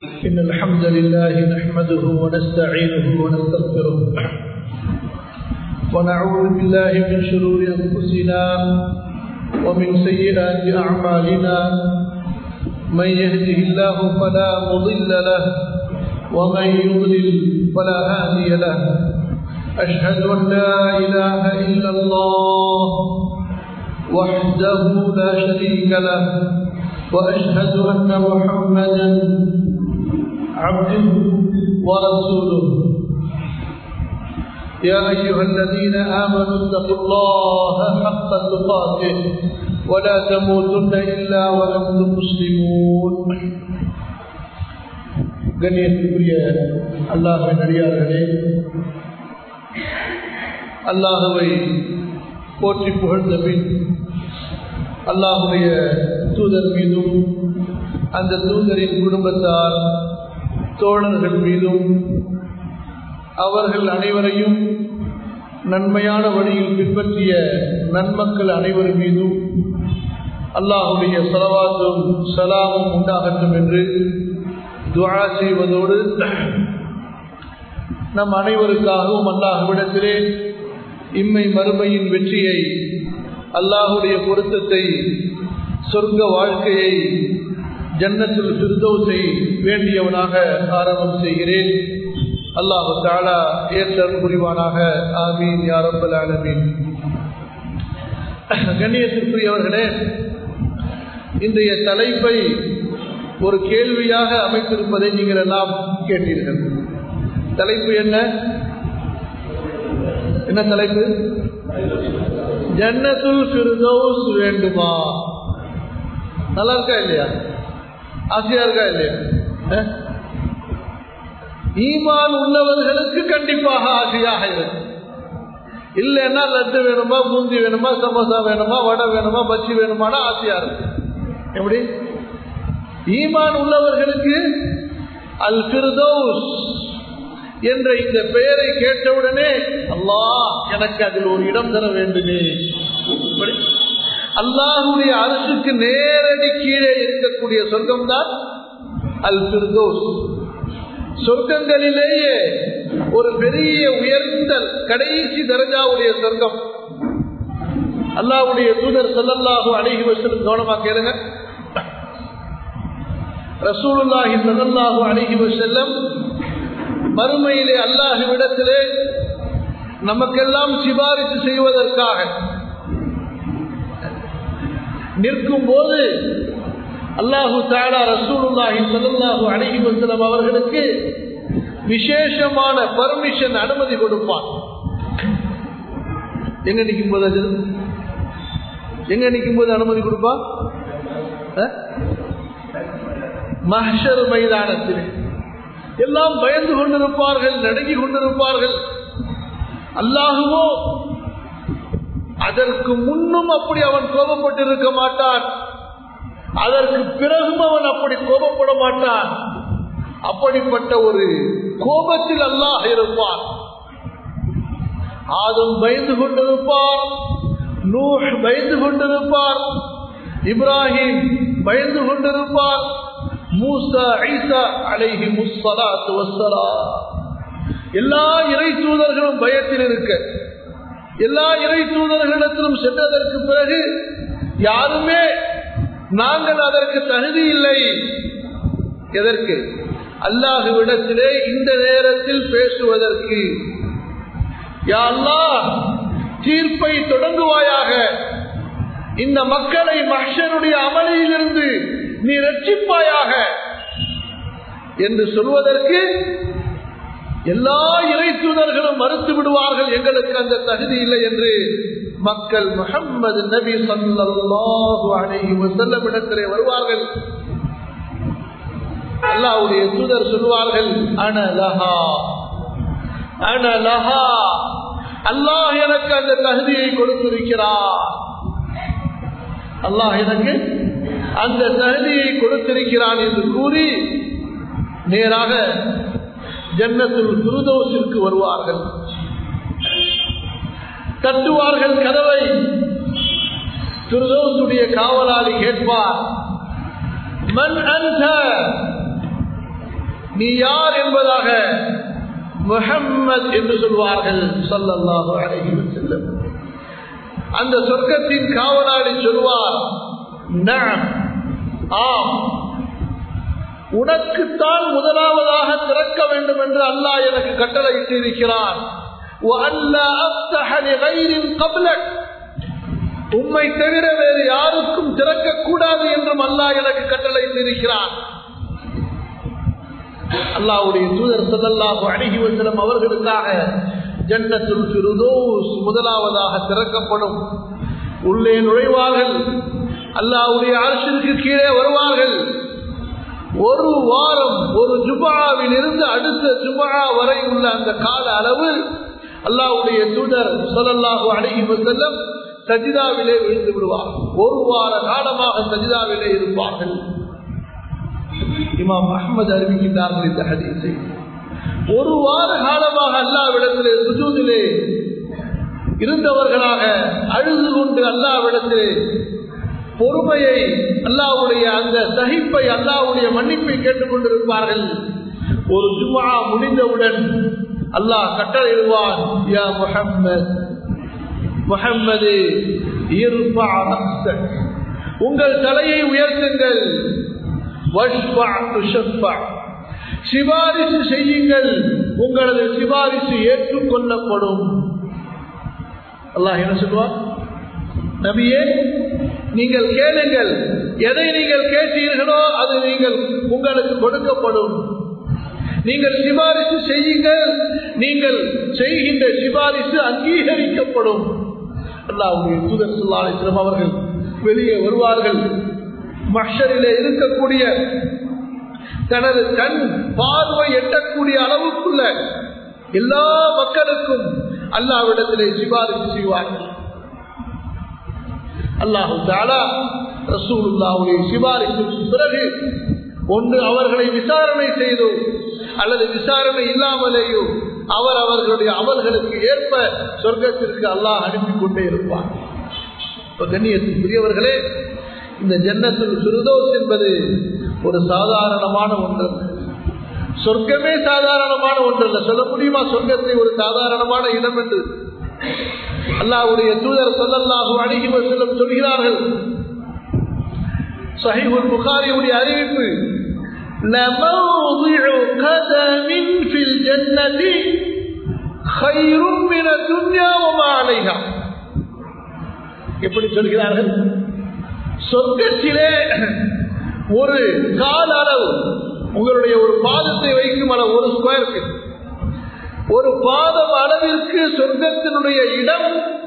إن الحمد لله نحمده ونستعينه ونستغفره ونعوذ بالله من شرور أنفسنا ومن سيئات أعمالنا من يهده الله فلا مضل له ومن يضلل فلا هادي له أشهد أن لا إله إلا الله وحده لا شريك له وأشهد أن محمدا عبده ورسوله يا أيها الذين آمنوا اتقوا الله حق تقاته ولا تموتن إلا وأنتم مسلمون கண்ணியத்துக்குரிய அல்லாஹ்வின் அடியார்களே, அல்லாஹ்வை போற்றி புகழ்ந்த பின் அல்லாஹ்வுடைய தூதர் மீதும் அந்த தூதரின் குடும்பத்தார் தோழர்கள் மீதும் அவர்கள் அனைவரையும் நன்மையான வழியில் பின்பற்றிய நன்மக்கள் அனைவர் மீதும் அல்லாஹ்வுடைய ஸலவாத்தும் ஸலாமும் உண்டாகட்டும் என்று துஆ செய்வதோடு நம் அனைவருக்காகவும் அல்லாஹ்விடத்திலே இம்மை மறுமையின் வெற்றியை, அல்லாஹ்வுடைய பொருத்தத்தை, சொர்க்க வாழ்க்கையை, ஜன்னத்துல் ஃபிர்தௌஸை வேண்டியவனாக ஆரம்பம் செய்கிறேன். அல்லாஹ் தஆலா ஏற்றல் புரிவானாக. ஆமீன் யா ரப்பல் ஆலமீன். கண்ணியத்திற்குரியவர்களே, இன்றைய தலைப்பை ஒரு கேள்வியாக அமைத்திருப்பதை நீங்கள் எல்லாம் கேட்டீர்கள். தலைப்பு என்ன தலைப்பு? ஜன்னத்துல் ஃபிர்தௌஸ் வேண்டுமா? நல்லா இருக்கா இல்லையா? ஆசையா இருக்கா இல்லையா? ஈமான் உள்ளவர்களுக்கு கண்டிப்பாக ஆசையாக இருக்கு. இல்லைன்னா லட்டு வேணுமா, பூந்தி வேணுமா, சமோசா வேணுமா, வடை வேணுமா, பச்சி வேணுமானா ஆசையா இருக்கு. எப்படி? ஈமான் உள்ளவர்களுக்கு அல் ஃபிர்தௌஸ் என்ற இந்த பெயரை கேட்டவுடனே அல்லாஹ் எனக்கு அதில் ஒரு இடம் தர வேண்டுமே. அல்லாஹ்வுடைய அரசுக்கு நேரடி கீழே இருக்கக்கூடிய சொர்க்கம் தான் அல் ஃபிர்தௌஸ். சொர்க்கங்களிலேயே ஒரு பெரிய உயர்ந்த கடைசி தரஜாவுடைய சொர்க்கம். அல்லாஹ்வுடைய தூதர் ஸல்லல்லாஹு அலைஹி வஸல்லம் கவனமா கேளுங்க. ரசூலுல்லாஹி ஸல்லல்லாஹு அலைஹி வஸல்லம் மறுமையிலே அல்லாஹ்விடத்திலே நமக்கெல்லாம் சிபாரிசு செய்வதற்காக நிற்கும் போது அல்லாஹு தஆலா ரசூலுல்லாஹி ஸல்லல்லாஹு அலைஹி வஸல்லம் அவர்களுக்கு விசேஷமான பர்மிஷன், அனுமதி கொடுப்பான். எங்க நிற்கும் போது அனுமதி கொடுப்பான்? மஹ்ஷர் மைதானத்திலே எல்லாம் பயந்து கொண்டிருப்பார்கள், நடுங்கி கொண்டிருப்பார்கள். அல்லாஹுவோ அதற்கு முன்னும் அப்படி அவன் கோபப்பட்டிருக்க மாட்டான், அதற்கு பிறகும் அவன் அப்படி கோபப்பட மாட்டான். அப்படிப்பட்ட ஒரு கோபத்தில் அல்லாஹ் இருப்பான். ஆதம் பயந்து கொண்டிருப்பார், நூஹ் பயந்து கொண்டிருப்பார், இப்ராஹிம் பயந்து கொண்டிருப்பார், மூசா, ஈசா அலைஹிமுஸ் ஸலாத்து வஸ்ஸலாம் எல்லா இறை தூதர்களும் பயத்தில் இருக்க, எல்லா இறை தூதர்களிடத்திலும் சென்றதற்கு பிறகு யாருமே நாங்கள் அதற்கு தகுதி இல்லை. எதற்கு? அல்லாஹ்விடத்திலே இந்த நேரத்தில் பேசுவதற்கு. யா அல்லாஹ், தீர்ப்பை தொடங்குவாயாக, இந்த மக்களை மஹ்ஷருடைய அமளியிலிருந்து நீ ரட்சிப்பாயாக என்று சொல்வதற்கு எல்லா இறை தூதர்களும் மறுத்து விடுவார்கள், எங்களுக்கு அந்த தகுதி இல்லை என்று. மக்கள் முஹம்மது நபி ஸல்லல்லாஹு அலைஹி வஸல்லம் இடத்திலே வருவார்கள். அல்லாஹ்வுடைய தூதர் சொல்வார்கள், அன லஹா, அன லஹா, அல்லாஹ் எனக்கு அந்த தகுதியை கொடுத்திருக்கிறார், அல்லாஹ் எனக்கு அந்த தகுதியை கொடுத்திருக்கிறான் என்று கூறி நேராக ஜன்னத்துல் ஃபிர்தௌஸிற்கு வருவார்கள். தட்டுவார்கள் கதவை. ஃபிர்தௌஸுடைய காவலாளி கேட்பார், மன் அன்த, நீ யார் என்பதாக முஹம்மது என்று சொல்வார்கள் ஸல்லல்லாஹு அலைஹி வஸல்லம். அந்த சொர்க்கத்தின் காவலாளி சொல்வார், நஅம், ஆம், உனக்குத்தான் முதலாவதாக திறக்க வேண்டும் என்று அல்லாஹ் எனக்கு கட்டளையிட்டு இருக்கிறான். வஅல்லா அஃப்தஹ லிகைரின் கப்லக், உம்மை தவிர வேறு யாருக்கும் திறக்க கூடாது என்றும் அல்லாஹ் எனக்கு கட்டளையிட்டு இருக்கிறான். அல்லாஹ்வுடைய தூதர் ஸல்லல்லாஹு அலைஹி வஸல்லம் அவர்களுக்காக ஜன்னத்துல் ஃபிர்தௌஸ் முதலாவதாக திறக்கப்படும். உள்ளே நுழைவார்கள். அல்லாஹ்வுடைய அர்ஷிற்கு கீழே வருவார்கள். ஒரு வாரம், ஒரு ஜும்ஆவில் இருந்து அடுத்த ஜும்ஆ வரை உள்ள அந்த கால அளவு அல்லாஹ்வுடைய தூதர் ஸல்லல்லாஹு அலைஹி வஸல்லம் சஜிதாவிலே விழுந்து விடுவார்கள். ஒரு வார காலமாக சஜிதாவிலே இருப்பார்கள். இமாம் அஹ்மத் அறிவிக்கின்றார்கள் இந்த ஹதீஸை. ஒரு வார காலமாக அல்லாஹ்விடத்திலே சுஜூதிலே இருந்தவர்களாக அழுது கொண்டு அல்லாஹ்விடத்திலே பொறுமையை, அல்லாஹ்வுடைய அந்த சகிப்பை, அல்லாஹ்வுடைய மன்னிப்பை கேட்டுக் கொண்டிருப்பார்கள். ஒரு ஜும்ஆ முடிந்தவுடன் அல்லாஹ் கட்டளையிடுவான், யா முஹம்மத், முஹம்மதே, இர்ஃபா ரஸக், உங்கள் தலையை உயர்த்துங்கள், வஷ்ஃபா துஷஃபா, சிபாரிசு செய்யுங்கள், உங்களது சிபாரிசு ஏற்றுக்கொள்ளப்படும். அல்லாஹ் என்ன சொல்வார்? நபியே, நீங்கள் கேளுங்கள், எதை நீங்கள் கேட்டீர்களோ அது உங்களுக்கு கொடுக்கப்படும். நீங்கள் சிபாரிசு செய்யுங்கள், நீங்கள் செய்கின்ற சிபாரிசு அங்கீகரிக்கப்படும். அல்லாஹ்வுடைய தூதர் ஸல்லல்லாஹு அலைஹி வஸல்லம் அவர்கள் வெளியே வருவார்கள். மஹ்ஷரிலே இருக்கக்கூடிய தனது கண் பார்வை எட்டக்கூடிய அளவுக்குள்ள எல்லா மக்களுக்கும் அல்லாஹ்விடத்திலே சிபாரிசு செய்வார்கள். அல்லாஹு தஆலா ரசூலுல்லாஹ்வுடைய சிபாரிசுக்கு பிறகு ஒன்று அவர்களை விசாரணை செய்தோ அல்லது விசாரணை இல்லாமலேயோ அவர்களுடைய அமல்களுக்கு ஏற்ப சொர்க்கத்திற்கு அல்லாஹ் அனுப்பி கொண்டே இருப்பார். கண்ணியத்திற்குரியவர்களே, இந்த ஜன்னத்துல் ஃபிர்தௌஸ் என்பது ஒரு சாதாரணமான ஒன்று. சொர்க்கமே சாதாரணமான ஒன்று அல்ல. சொல்ல முடியுமா சொர்க்கத்தை ஒரு சாதாரணமான இடம் என்று? அல்லாஹ்வுடைய தூதர் ஸல்லல்லாஹு அலைஹி வஸல்லம் சொல்கிறார்கள், ஸஹீஹுல் புகாரியுடைய அறிவிப்பு, லமௌதிஉ கதமின் ஃபில் ஜன்னதி கைரும் மின துன்யா வமா அலைஹா. எப்படி சொல்கிறார்கள்? சொர்க்கத்திலே ஒரு கால அளவு, உங்களுடைய ஒரு பாதத்தை வைக்கும் அளவு, ஒரு ஸ்கொயர் ஃபீட், ஒரு பாதம் அளவிற்கு சொர்க்கத்தினுடைய இடம்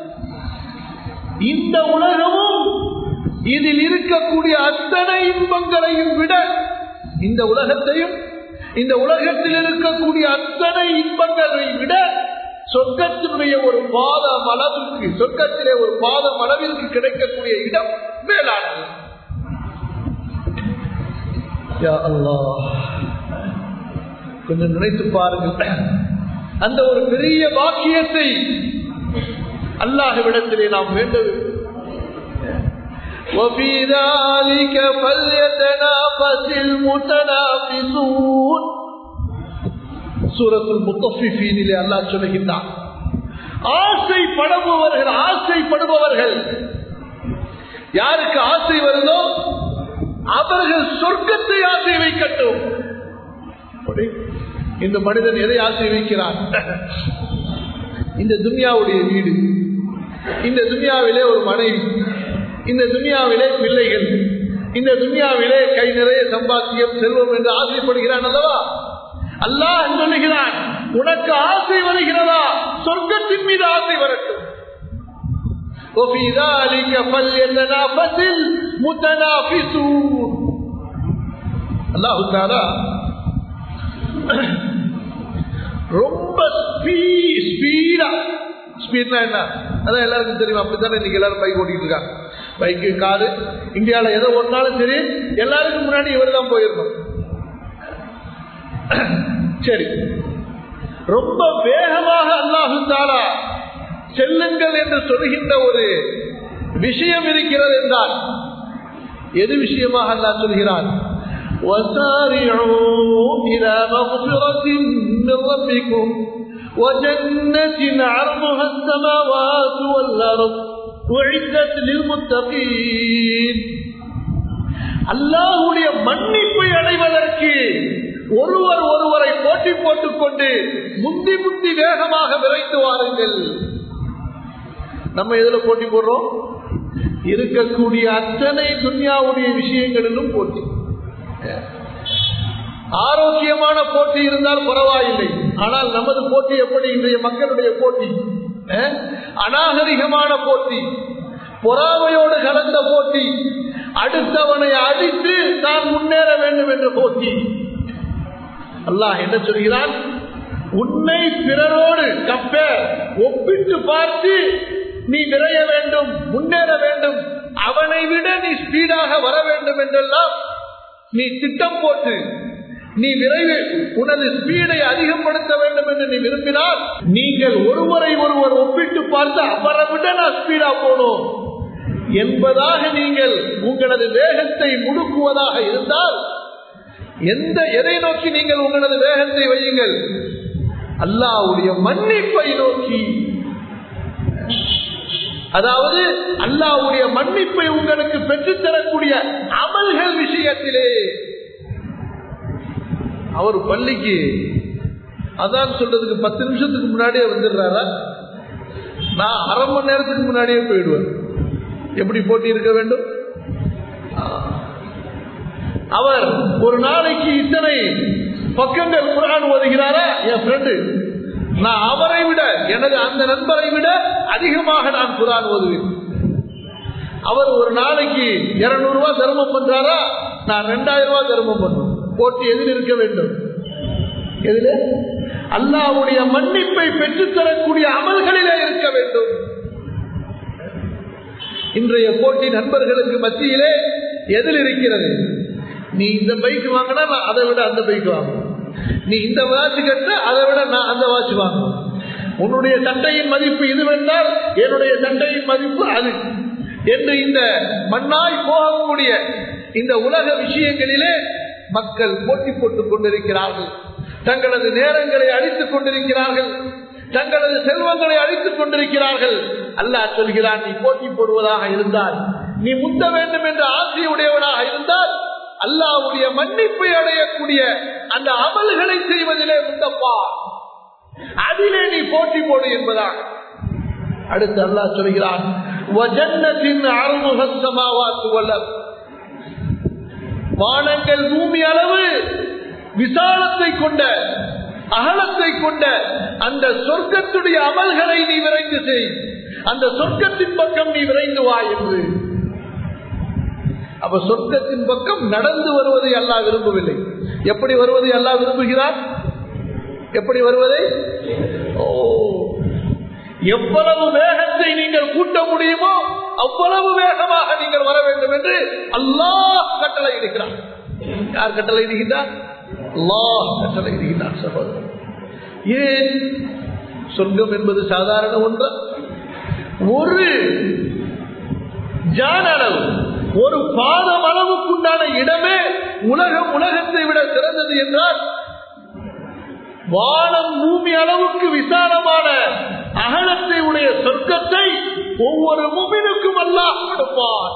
இந்த உலகமும் இதில் இருக்கக்கூடிய அத்தனை இன்பங்களையும் விட, இந்த உலகத்தையும் இந்த உலகத்தில் இருக்கக்கூடிய அத்தனை இன்பங்களை விட சொர்க்கத்தினுடைய ஒரு பாதம் அளவிற்கு, சொர்க்கத்திலே ஒரு பாதம் அளவிற்கு கிடைக்கக்கூடிய இடம் மேலானது. யா அல்லாஹ், கொஞ்சம் நினைத்து பாருங்கள். அந்த ஒரு பெரிய பாக்கியத்தை அல்லாஹ்விடத்திலே நாம் வேண்டும். وَفِي ذَلِكَ فَلْيَتَنَافَسِ الْمُتَنَافِسُونَ. சூரத்துல் முத்தஃபிஃபீனிலே அல்லாஹ் சொல்கிறான், ஆசைப்படுபவர்கள் யாருக்கு ஆசை வருதோ அவர்கள் சொர்க்கத்தை ஆசை வைக்கட்டும். இந்த மனிதன் எதை ஆசை வைக்கிறான்? இந்த துன்யாவுடைய வீடு, இந்த துன்யாவிலே ஒரு மனைவி, இந்த துன்யாவிலே பிள்ளைகள், இந்த துன்யாவிலே கை நிறைய சம்பாத்தியம், செல்வம் என்று ஆசைப்படுகிறான் அல்லவா? அல்லாஹ் சொல்லுகிறான், உனக்கு ஆசை வருகிறதா? சொர்க்கத்தின் மீது ஆசை வரட்டும். وَفِي ذَلِكَ فَلْيَتَنَافَسِ الْمُتَنَافِسُونَ. அல்லாஹ் தஆலா ரொம்ப ஸ்பீடா, ஸ்பீட்னா என்ன அதான் எல்லாருக்கும் தெரியும். அப்படித்தானே இன்னைக்கு எல்லாரும் பைக் ஓட்டிட்டு இருக்காங்க. பைக்கு, காரு, இந்தியாவில் எதை ஓட்டினாலும் சரி எல்லாருக்கும் முன்னாடி இவர் தான் போயிருக்கணும். சரி, ரொம்ப வேகமாக அல்லாஹு தஆலா செல்லுங்கள் என்று சொல்கின்ற ஒரு விஷயம் இருக்கிறது என்றால் எது விஷயமாக அல்லாஹ் சொல்கிறான்? وسارعوا إلى مغفرة من ربكم وجنة عرضها السماوات والأرض أعدت للمتقين. அல்லாஹ்வுடைய மன்னிப்பை அடைவதற்கு ஒருவர் ஒருவரை போட்டி போட்டுக் கொண்டு முந்தி முந்தி வேகமாக விரைந்து வாருங்கள். நம்ம எதுல போட்டி போடுறோம்? இருக்கக்கூடிய அத்தனை துன்யாவுடைய விஷயங்களிலும் போட்டி. ஆரோக்கியமான போட்டி இருந்தால் பரவாயில்லை. ஆனால் நமது போட்டி எப்படி? இன்றைய மக்களுடைய போட்டி அநாகரிகமான போட்டி, பொறாமையோடு கலந்த போட்டி, அடுத்தவனை அடித்து தான் முன்னேற வேண்டும் என்ற போட்டி. அல்லாஹ் என்ன சொல்கிறான்? உன்னை பிறரோடு ஒப்பிட்டு பார்த்து நீ விரைய வேண்டும், முன்னேற வேண்டும், அவனை விட நீ ஸ்பீடாக வர வேண்டும் என்றெல்லாம் நீ திட்டம் போட்டு நீ விரைவில் உனது ஸ்பீடை அதிகப்படுத்த வேண்டும் என்று நீ விரும்பினால் நீங்கள் ஒருவரை ஒருவர் ஒப்பிட்டு பார்த்து அவரை விட நான் ஸ்பீடா போனோம் என்பதாக நீங்கள் உங்களது வேகத்தை முடுக்குவதாக இருந்தால் எதை நோக்கி நீங்கள் உங்களது வேகத்தை வையுங்கள்? அல்லாஹ்வுடைய மன்னிப்பை நோக்கி. அதாவது அல்லாஹ்வுடைய மன்னிப்பை உங்களுக்கு பெற்றுத்தரக்கூடிய அமல்கள் விஷயத்திலே. அவர் பள்ளிக்கு அதான் சொல்றதுக்கு 10 நிமிஷத்துக்கு முன்னாடியே வந்துடுறாரா? நான் அரை மணி நேரத்துக்கு முன்னாடியே போயிடுவேன். எப்படி போட்டி இருக்க வேண்டும்? அவர் ஒரு நாளைக்கு இத்தனை பக்கங்கள் குர்ஆன் ஓதுகிறாரா? என் ஃப்ரெண்டு, நான் அவரை விட, எனது அந்த நண்பரை விட அதிகமாக நான் குர்ஆன் ஓதுவேன். அவர் ஒரு நாளைக்கு 200 ரூபாய் தர்மம் பண்றாரா? நான் 2000 ரூபாய் தர்மம் பண்ணுவேன். போட்டி எதில் இருக்க வேண்டும்? எதில்? அல்லாஹ்வுடைய மன்னிப்பை பெற்றுத்தரக்கூடிய அமல்களிலே இருக்க வேண்டும். இன்றைய போட்டி நண்பர்களுக்கு மத்தியிலே எதில் இருக்கிறது? நீ இந்த பைக் வாங்கினா நான் அதை விட அந்த பைக் வாங்குவேன், நீ இந்த வாட்ச் கட்ட அதை விட நான் அந்த வாட்ச் வாங்குவேன், உன்னுடைய சட்டையின் மதிப்பு இதுவென்றால் என்னுடைய சட்டையின் மதிப்பு அது என்று இந்த மண்ணாய் போகக்கூடிய இந்த உலக விஷயங்களிலே மக்கள் போட்டி போட்டுக் கொண்டிருக்கிறார்கள். தங்களது நேரங்களை அழித்துக் கொண்டிருக்கிறார்கள், தங்களது செல்வங்களை அழித்துக் கொண்டிருக்கிறார்கள். அல்லாஹ் சொல்கிறான், நீ போட்டி போடுவதாக இருந்தால், நீ முந்த வேண்டும் என்ற ஆசையுடையவனாக இருந்தால் அல்லாஹ்வுடைய மன்னிப்பை அடையக்கூடிய அந்த அமல்களை செய்வதிலே முந்தப்பா, அதிலே நீ போட்டி போடு என்பதாக. அடுத்து அல்லாஹ் சொல்கிறான், வானங்கள் பூமி அளவு விசாலத்தை கொண்ட, அகலத்தை கொண்ட அந்த சொர்க்கத்துடைய அமல்களை நீ விரைந்து செய், அந்த சொர்க்கத்தின் பக்கம் நீ விரைந்து வா என்று. அப்ப சொர்க்கத்தின் பக்கம் நடந்து வருவதை அல்லாஹ் விரும்பவில்லை. எப்படி வருவதை அல்லாஹ் விரும்புகிறார்? எப்படி வருவதை? எவ்வளவு வேகத்தை நீங்கள் கூட்ட முடியுமோ அவ்வளவு வேகமாக நீங்கள் வர வேண்டும் என்று அல்லாஹ் கட்டளை இடுகிறார். யார் கட்டளை இடுகிறார்? அல்லாஹ் கட்டளை இடுகிறார். சகோதரர், ஏன் சொர்க்கம் என்பது சாதாரண ஒன்று? ஒரு ஜான் அளவு, ஒரு பாதம் அளவுக்குண்டான இடமே உலகத்தை விட சிறந்தது என்றால், வானம் பூமி அளவுக்கு விசாலமான அகலத்தை உடைய சொர்க்கத்தை ஒவ்வொரு முஃமினுக்கும் அல்லாஹ் கொடுப்பார்.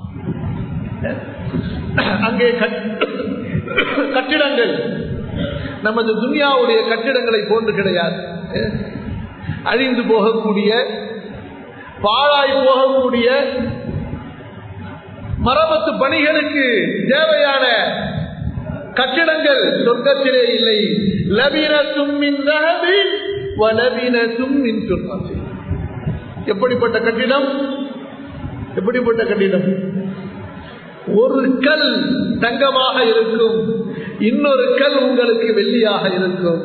அங்கே கட்டிடங்கள் நமது துன்யாவுடைய கட்டிடங்களை போன்று கிடையாது. அழிந்து போகக்கூடிய, பாழாய் போகக்கூடிய, மரபத்து பணிகளுக்கு தேவையான கட்டிடங்கள் சொர்க்கத்திலே இல்லை. லபீனத்தும் மின் ذهب வலபீனத்தும் மின் ஃபிضة. எப்படிப்பட்ட கட்டிடம்? எப்படிப்பட்ட கட்டிடம்? ஒரு கல் தங்கமாக இருக்கும், இன்னொரு கல் உங்களுக்கு வெள்ளியாக இருக்கும்.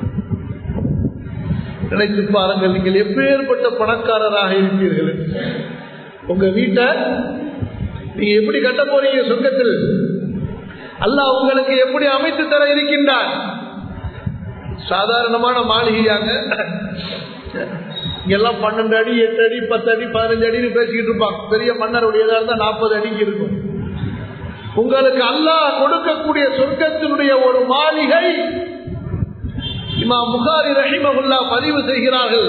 நினைத்து பாருங்கள், நீங்கள் எப்பேற்பட்ட பணக்காரராக இருப்பீர்கள். உங்க வீட்டை நீங்க எப்படி கட்ட போறீங்க? சொர்க்கத்தில் அல்லாஹ் உங்களுக்கு எப்படி அமைத்து தர இருக்கின்றான்? சாதாரணமான மாளிகையாக எல்லாம் 12 அடி 8 அடி 10 அடி 15 அடின்னு பேசிக்கிட்டு இருப்பாங்க. பெரிய மன்னருடையதா இருந்தா 40 அடிக்கு இருக்கும். உங்களுக்கு அல்லாஹ் கொடுக்கக்கூடிய சொர்க்கத்தினுடைய ஒரு மாளிகை. இமாம் புகாரி ரஹிமஹுல்லாஹ் பதிவு செய்கிறார்கள்.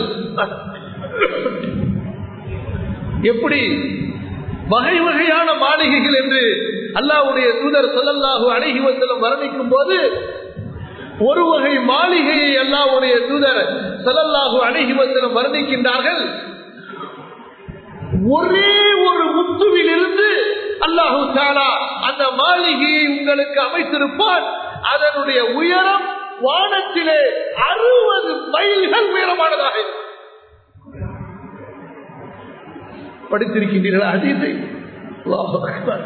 எப்படி வகை வகையான மாளிகைகள் என்று அல்லாஹ்வுடைய தூதர் ஸல்லல்லாஹு அலைஹி வஸல்லம் வர்ணிக்கும் போது ஒரு வகை மாளிகையை அல்லாஹ்வுடைய தூதர் ஸல்லல்லாஹு அலைஹி வஸல்லம் வர்ணிக்கின்றார்கள். ஒரே ஒரு முத்துவில் இருந்து அல்லாஹு தஆலா அந்த மாளிகையை உங்களுக்கு அமைத்திருப்பார். அதனுடைய உயரம் வானத்திலே 60 மைல்கள் உயரமானதாக இருக்கும். படித்திருக்கின்றீர்கள் ஹதீஸை? அல்லாஹு அக்பர்.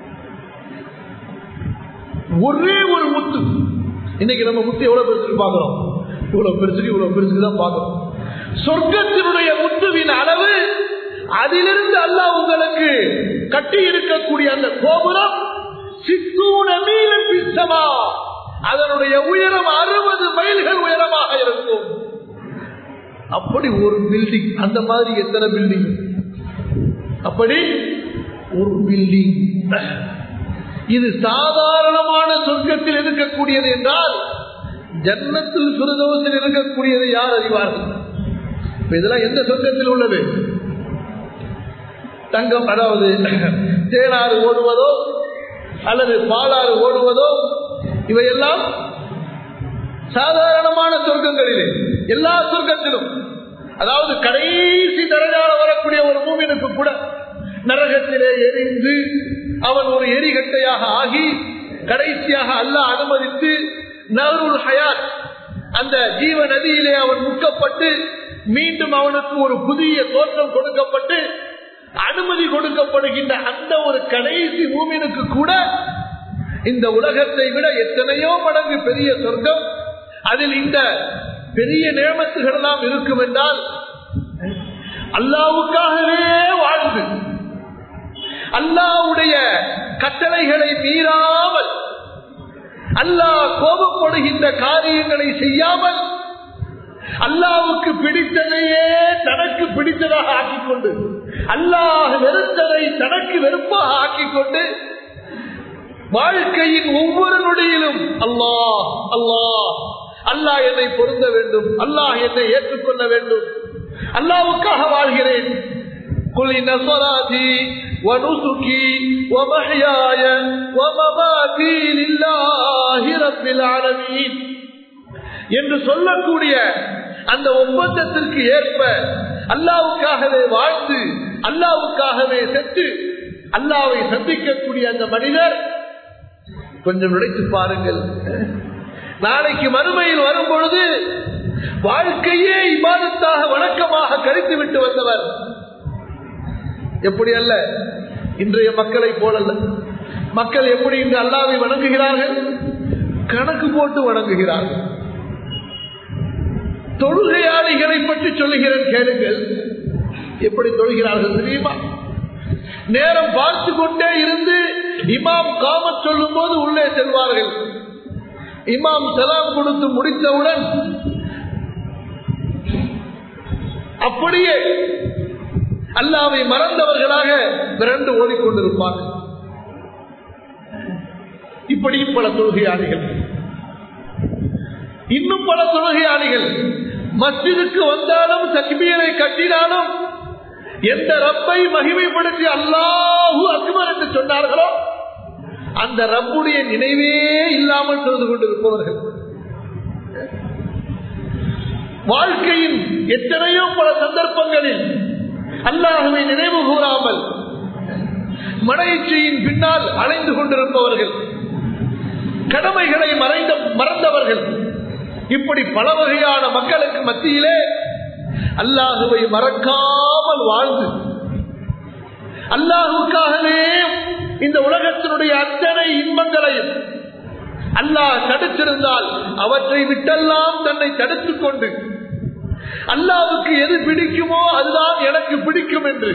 ஒரே ஒரு முத்து. இன்னைக்கு நம்ம முத்து எவ்வளவு பெருசு பார்க்கிறோம்? இவ்வளவு பெருசுக்கு தான் பார்க்கிறோம். சொர்க்கத்தினுடைய முத்துவின் அளவு, அதிலிருந்து அல்லாஹ் உங்களுக்கு கட்டி இருக்கக்கூடிய அந்த கோபுரம் 60 மீல் பிச்சமா, அதனுடைய உயரம் 60 மைல்கள் உயரமாக இருக்கும். அப்படி ஒரு பில்டிங். அந்த மாதிரி எத்தனை பில்டிங்? அப்படி ஒரு பில்டிங். இது சாதாரணமான சொர்க்கத்தில் இருக்கக்கூடியது என்றால் ஜன்னத்துல் ஃபிர்தௌஸில் இருக்கக்கூடியது யார் அறிவார்கள்? இதெல்லாம் எந்த சொர்க்கத்தில் உள்ளது? தங்கம், அதாவது தேனாறு ஓடுவதோ அல்லது பாலாறு ஓடுவதோ இவையெல்லாம் சாதாரணமான சொர்க்கங்களிலே, எல்லா சொர்க்கத்திலும், அதாவது கடைசி தரஜால வரக்கூடிய ஒரு மூமினுக்கு கூட நரகத்திலே எரிந்து அவன் ஒரு எரிகட்டையாக ஆகி கடைசியாக அல்லாஹ் அனுமதித்து நஹ்ருல் ஹயாத், அந்த ஜீவ நதியிலே அவன் முக்கப்பட்டு மீண்டும் அவனுக்கு ஒரு புதிய தோற்றம் கொடுக்கப்பட்டு அனுமதி கொடுக்கப்படுகின்ற அந்த ஒரு கடைசி மூமினுக்கு கூட இந்த உலகத்தை விட எத்தனையோ மடங்கு பெரிய சொர்க்கம், அதில் இந்த பெரிய நியமத்துகள் எல்லாம் இருக்கும் என்றால் அல்லாஹ்வுக்காகவே வாழ்ந்து அல்லாஹ்வுடைய கட்டளைகளை மீறாமல் அல்லாஹ் கோபப்படுகின்ற காரியங்களை செய்யாமல் அல்லாஹ்வுக்கு பிடித்ததையே தனக்கு பிடித்ததாக ஆக்கிக்கொண்டு அல்லாஹ் வெறுத்ததை தனக்கு வெறுப்பாக ஆக்கிக்கொண்டு வாழ்க்கையின் ஒவ்வொரு நொடியிலும் அல்லாஹ் அல்லாஹ் அல்லாஹ் என்னை பொருந்த வேண்டும், அல்லாஹ் என்னை ஏற்றுக்கொள்ள வேண்டும், அல்லாஹ்வுக்காக வாழ்கிறேன். குல் இன்ன ஸலாத்தி வ நுசுகி வ மஹ்யாய வ மமாதி லில்லாஹி ரப்பில் ஆலமீன் என்று சொல்லக்கூடிய அந்த ஒப்பந்தத்திற்கு ஏற்ப அல்லாஹ்வுக்காகவே வாழ்ந்து அல்லாஹ்வுக்காகவே செத்து அல்லாஹ்வை சந்திக்கக்கூடிய அந்த மனிதர் கொஞ்சம் நினைத்து பாருங்கள். நாளைக்கு மறுமையில் வரும் பொழுது வாழ்க்கையே இபாதத்தாக வணக்கமாக கழித்து விட்டு வந்தவர் எப்படி அல்ல, இன்றைய மக்களை போலல்ல. மக்கள் எப்படி இன்று அல்லாஹ்வை வணங்குகிறார்கள்? கணக்கு போட்டு வணங்குகிறார்கள். தொழுகையாளிகளை பற்றி சொல்லுகிறேன் கேளுங்கள். எப்படி தொழுகிறார்கள் தெரியுமா? நேரம் பார்த்து கொண்டே இருந்து இமாம் காமத் சொல்லும் போது உள்ளே செல்வார்கள். இமாம் சலாம் கொடுத்து முடித்தவுடன் அப்படியே அல்லாஹ்வை மறந்தவர்களாக விரண்டு ஓடிக்கொண்டிருப்பார்கள். இப்படி பல தொழுகையாளிகள், இன்னும் பல தொழுகையாளிகள் மஸ்ஜிதுக்கு வந்தாலும் தக்பீரை கட்டினாலும் எந்த ரப்பை மகிமைப்படுத்தி அல்லாஹு அக்பர் என்று சொன்னார்களோ அந்த ரப்புடைய நினைவே இல்லாமல் தொழுது கொண்டிருப்பவர்கள். வாழ்க்கையின் எத்தனையோ பல சந்தர்ப்பங்களில் அல்லாஹ்வை நினைவு கூறாமல் மனைச்சியின் பின்னால் அலைந்து கொண்டிருப்பவர்கள், கடமைகளை மறந்தவர்கள், இப்படி பல வகையான மக்களுக்கு மத்தியிலே அல்லாஹ்வை மறக்காமல் வாழ்ந்து அல்லாஹ்வுக்காகவே இந்த உலகத்தினுடைய அத்தனை இன்பங்களையும் அல்லாஹ் தடுத்திருந்தால் அவற்றை விட்டெல்லாம் தன்னை தடுத்துக் கொண்டு அல்லாஹ்வுக்கு எது பிடிக்குமோ அதுதான் எனக்கு பிடிக்கும் என்று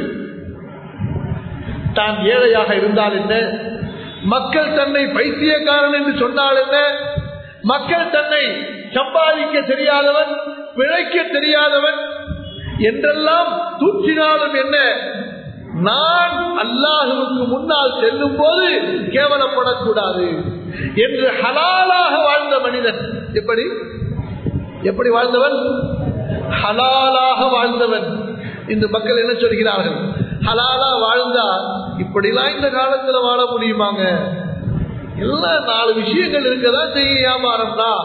தான் ஏழையாக இருந்தால் என்ன, மக்கள் தன்னை பைத்தியக்காரன் என்று சொன்னால் என்ன, மக்கள் தன்னை சம்பாதிக்க தெரியாதவன், பிழைக்க தெரியாதவன் என்றெல்லாம் தூற்றினாலும் என்ன, நான் அல்லாஹ்வுக்கு முன்னால் செல்லும் போது கேவலப்படக்கூடாது என்று ஹலாலாக வாழ்ந்த மனிதன். எப்படி எப்படி வாழ்ந்தவன்? ஹலாலாக வாழ்ந்தவன். இந்த மக்கள் என்ன சொல்கிறார்கள்? ஹலாலா வாழ்ந்தா இப்படிலாம் இந்த காலத்துல வாழ முடியுமாங்க? எல்லாம் 4 விஷயங்கள் இருக்கதான் செய்ய வியாபாரம் தான்.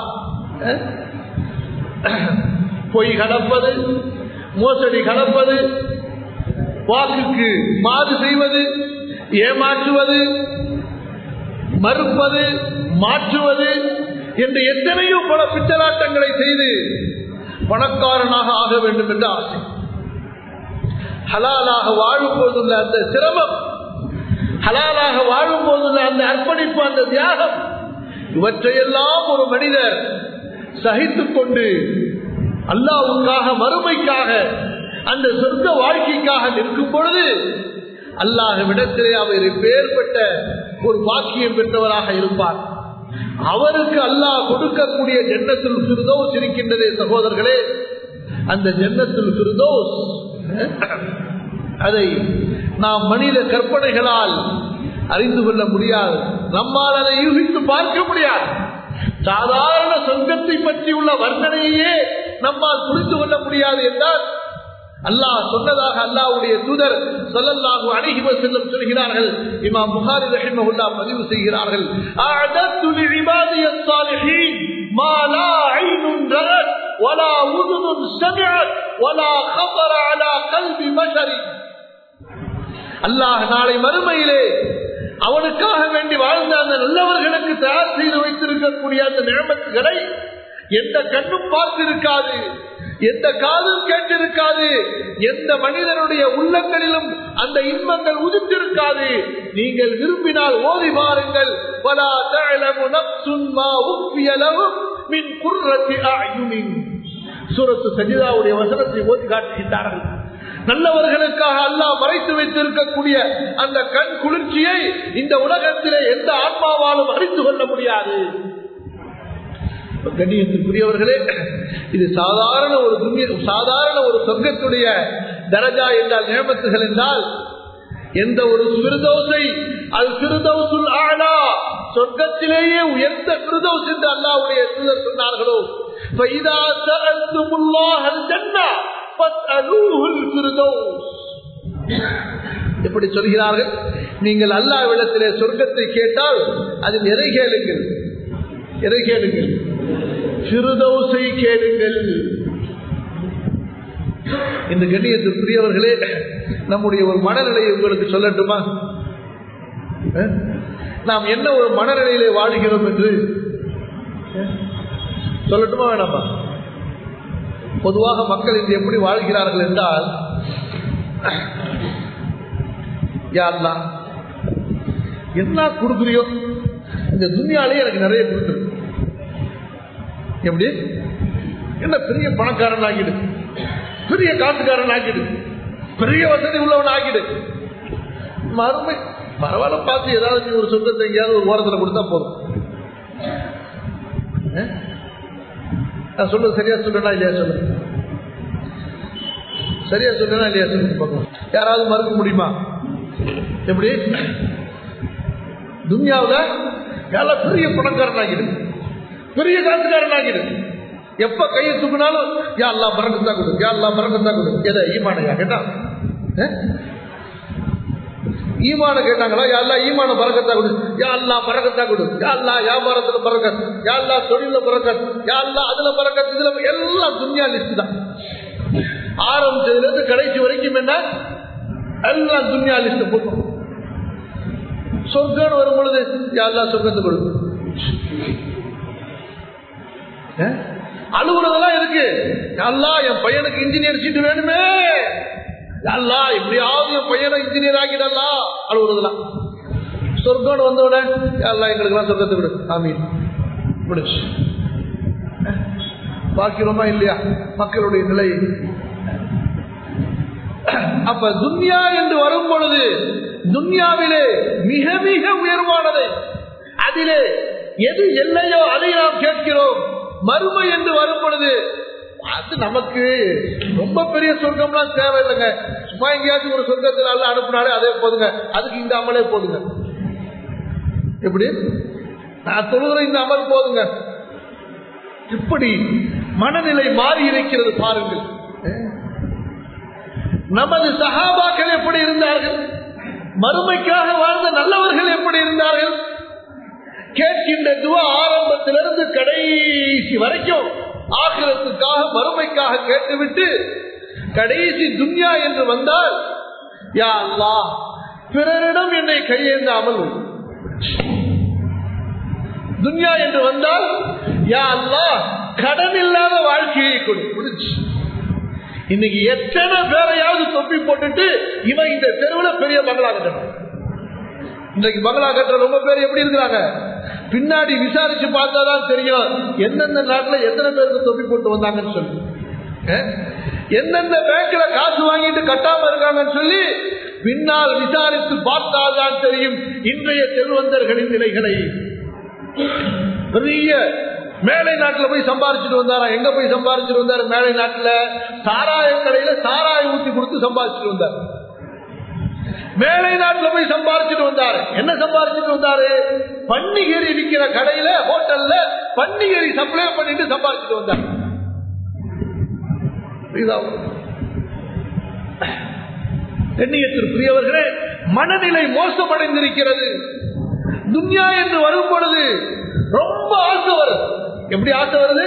பொய் கடப்பது, மோசடி கடப்பது, வாக்குக்கு மாறு செய்வது, ஏமாற்றுவது, மறுப்பது, மாற்றுவது என்று எத்தனையோ பல பித்தலாட்டங்களை செய்து பணக்காரனாக ஆக வேண்டும் என்ற ஆசை. ஹலாலாக வாழும் போதுள்ள அந்த சிரமம், ஹலாலாக வாழும் போதுள்ள அந்த அர்ப்பணிப்பு, அந்த தியாகம், இவற்றையெல்லாம் ஒரு மனிதர் சகித்துக் கொண்டு அல்லாஹ்வுக்காக, மறுமைக்காக, அந்த சொர்க்க வாழ்க்கைக்காக நிற்கும் பொழுது அல்லாஹ்விடத்திலே அவர் பேர்பட்ட ஒரு பாக்கியம் பெற்றவராக இருப்பார். அவருக்கு அல்லாஹ் கொடுக்கக்கூடிய ஜன்னத்துல் ஃபிர்தௌஸ் இருக்கின்றதே சகோதரர்களே, அந்த ஜன்னத்துல் ஃபிர்தௌஸ் அதை நாம் மனித கற்பனைகளால் அறிந்து கொள்ள முடியாது. நம்மால் அதை யூகித்து பார்க்க முடியாது. சாதாரண சொர்க்கத்தை பற்றி உள்ள வர்ணனையே நம்மால் புரிந்து கொள்ள முடியாது என்றால் அல்லாஹ் சொன்னதாக அல்லாஹ்வுடைய தூதர் ஸல்லல்லாஹு அலைஹி வஸல்லம் சொல்கிறார்கள். இமாம் புகாரி ரஹிமஹுல்லாஹ் பதிவு செய்கிறார்கள், அஅதத்து லிஇபாதியஸ் ஸாலிஹீன் மா லா ஐனுன் ரஅத் வலா உதுனுன் சமிஅத் வலா கஃபர அலா கல்பி பஷரி. அல்லாஹ் நாளை மறுமையிலே அவனுக்காக வேண்டி வாழ்ந்த அந்த நல்லவர்களுக்கு தயார் செய்து வைத்திருக்கக்கூடிய அந்த நியமத்துகளை எந்த கண்ணும் பார்த்திருக்காது, எந்த காதும் கேட்டிருக்காது, எந்த மனிதனுடைய உள்ளங்களிலும் அந்த இன்பங்கள் உதித்திருக்காது. நீங்கள் விரும்பினால் ஓதி பாருங்கள். வலா தஅலமு நஃப்சுன் மா உஃபிய லஹும் மின் குர்ரத்தி அயுனின். சூரத்து சஜிதாவுடைய வசனத்தை ஓதி காட்டுகின்றார்கள். நல்லவர்களுக்காக அல்லாஹ் மறைத்து வைத்திருக்கக்கூடிய அந்த கண் குளிர்ச்சியை இந்த உலகத்திலே எந்த ஆத்மாவாலும் அறிந்து கொள்ள முடியாது. கண்ணியத்திற்குரியவர்களே, இது சாதாரண ஒரு சொர்க்கத்துடைய தரஜா என்றால், நியமத்துகள் என்றால், எந்த ஒரு ஃபிர்தௌஸை அல் ஃபிர்தௌஸுல் அலா, சொர்க்கத்திலேயே உயர்ந்த ஃபிர்தௌஸ் என்று அல்லாஹ்வுடைய தூதர் சொன்னார்களோ, ஃபைதா சஅல்துமுல்லாஹல் ஜன்னah ஃபஸ்அலூஹுல் ஃபிர்தௌஸ். எப்படி சொல்கிறார்கள்? நீங்கள் அல்லாஹ்விடத்திலே சொர்க்கத்தை கேட்டால் அதில் எதை கேளுங்கள்? எதை கேளுங்கள்? ஃபிர்தௌஸை கேளுங்கள். இந்த கண்ணியத்திற்குரியவர்களே, நம்முடைய ஒரு மனநிலையை உங்களுக்கு சொல்லட்டுமா? நாம் என்ன ஒரு மனநிலையிலே வாழ்கிறோம் என்று சொல்லட்டுமா வேணாமா? பொதுவாக மக்கள் இன்று எப்படி வாழ்கிறார்கள் என்றால், யா அல்லாஹ் என்ன கொடுக்குறியோ இந்த துன்யாலே எனக்கு நிறைய கொடுத்துரு. எப்படி? என்ன பெரிய பணக்காரன் ஆகிடு, பெரிய காசுக்காரன் ஆகிடு, பெரிய வசதி உள்ளவன் ஆகிடு. மறுமை பரவாயில்ல, பார்த்து ஏதாவது ஒரு சொந்தத்தை எங்கேயாவது ஒரு ஓரத்தில் கொடுத்தா போதும். நான் சொல்றது சரியா சொல்றேனா இல்லையா? சொல்லுங்க, சரியா சொல்றேனா இல்லையா? சொல்லுங்க பார்க்கலாம். யாராவது மறுக்க முடியுமா? எப்படி? துன்யாவில் யாரெல்லாம் பெரிய பணக்காரன் ஆகிடு, பெரிய காசுக்காரன் ஆகிடு. எப்ப கையை தூக்கினாலும் யா அல்லாஹ் பரக்கத்தா கொடு, யா அல்லாஹ் பரக்கத்தா கொடு. எதை? ஈமானையா கேட்டா? ஈமான கேட்டாங்களா? யா அல்லாஹ் ஈமான பரக்கத்தா கொடு, யா அல்லாஹ் பரக்கத்தா கொடு, யா அல்லாஹ் வியாபாரத்துல பரக்கத், யா அல்லாஹ் தொழில பரக்கத், யா அல்லாஹ் அதுல பரக்கத். இதுல எல்லாம் துன்யா லிஸ்ட் தான். ஆரம்பிச்சதுல இருந்து கடைசி வரைக்கும் என்ன? எல்லாம் துன்யா லிஸ்ட் போட்டோம். சொர்க்கம் வரும் பொழுது யா அல்லாஹ் சொர்க்கத்தை கொடு. அலுவலகெல்லாம் இருக்கு. அல்லாஹ் என் பையனுக்கு இன்ஜினியர் சீட்டு வேணுமே, அல்லாஹ் எப்படியாவது என் பையனை இன்ஜினியர் ஆகிடலாம். அலுவலகெல்லாம் சொர்க்கம் வந்தவுடனே அல்லாஹ் எங்களுக்கு எல்லாம் சொர்க்கத்தை கொடு, ஆமீன், முடிச்சு. பார்க்கிறோமா இல்லையா மக்களுடைய நிலை? அப்ப துன்யா என்று வரும் பொழுது துன்யாவிலே மிக மிக உயர்வானது, அதிலே எது எல்லையோ அதை நாம் கேட்கிறோம். மறுமை என்று வரும் பொழுது அது நமக்கு ரொம்ப பெரிய சொர்க்கம்லாம் தேவையில்லைங்க, எங்கேயாச்சும் ஒரு சொர்க்கத்தில் அல்ல அனுப்புனாலே அதே போதுங்க, அதுக்கு இந்த அமலே போதுங்க. எப்படி நான் தொழுகிற இந்த அமல் போதுங்க. இப்படி மனநிலை மாறி இருக்கிறது பாருங்கள். நமது சஹாபாக்கள் எப்படி இருந்தார்கள், மறுமைக்காக வாழ்ந்த நல்லவர்கள் எப்படி இருந்தார்கள். கேட்கின்ற துவா ஆரம்பத்திலிருந்து கடைசி வரைக்கும் ஆகிரத்துக்காக மறுமைக்காக கேட்டுவிட்டு கடைசி துன்யா என்று வந்தால், யா அல்லாஹ் பிறரிடம் என்னை கையேந்தாமல், துன்யா என்று வந்தால் யா அல்லாஹ் கடன் இல்லாத வாழ்க்கையை கொடு. இன்னைக்கு எத்தனை பேரையாவது தொப்பி போட்டுட்டு இவன் இந்த தெருவில் பெரிய பங்களா கட்டணும். இன்றைக்கு பங்களா கட்டுற ரொம்ப பேர் எப்படி இருக்கிறாங்க, பின்னாடி விசாரிச்சு பார்த்தாதான் தெரியும் எந்தெந்த நாட்டில் எத்தனை பேருக்கு தொப்பி போட்டு வந்தாங்கன்னு சொல்லி, எந்தெந்த பேங்க்ல காசு வாங்கிட்டு கட்டாம இருக்காங்கன்னு சொல்லி பின்னால் விசாரித்து பார்த்தால்தான் தெரியும் இன்றைய செல்வந்தர்களின் நிலைகளை. பெரிய மேலை நாட்டில் போய் சம்பாதிச்சுட்டு வந்தாரா, எங்க போய் சம்பாதிச்சுட்டு வந்தாரு, மேலை நாட்டில் சாராய கடையில சாராய ஊத்தி கொடுத்து சம்பாதிச்சுட்டு வந்தார். மேலை நாட்டில் போய் சம்பாதிச்சுட்டு வந்தாரு. என்ன சம்பாதிச்சுட்டு வந்தாரு, பன்னிகறி விற்கிற கடையில ஹோட்டல்ல பன்னிகறி சப்ளை பண்ணிட்டு சம்பாதிச்சுட்டு வந்தார். எண்ணியத்திற்குரியவர்களே, மனநிலை மோசமடைந்திருக்கிறது. துன்யா என்று வரும் பொழுது ரொம்ப ஆசை வருது. எப்படி ஆசை வருது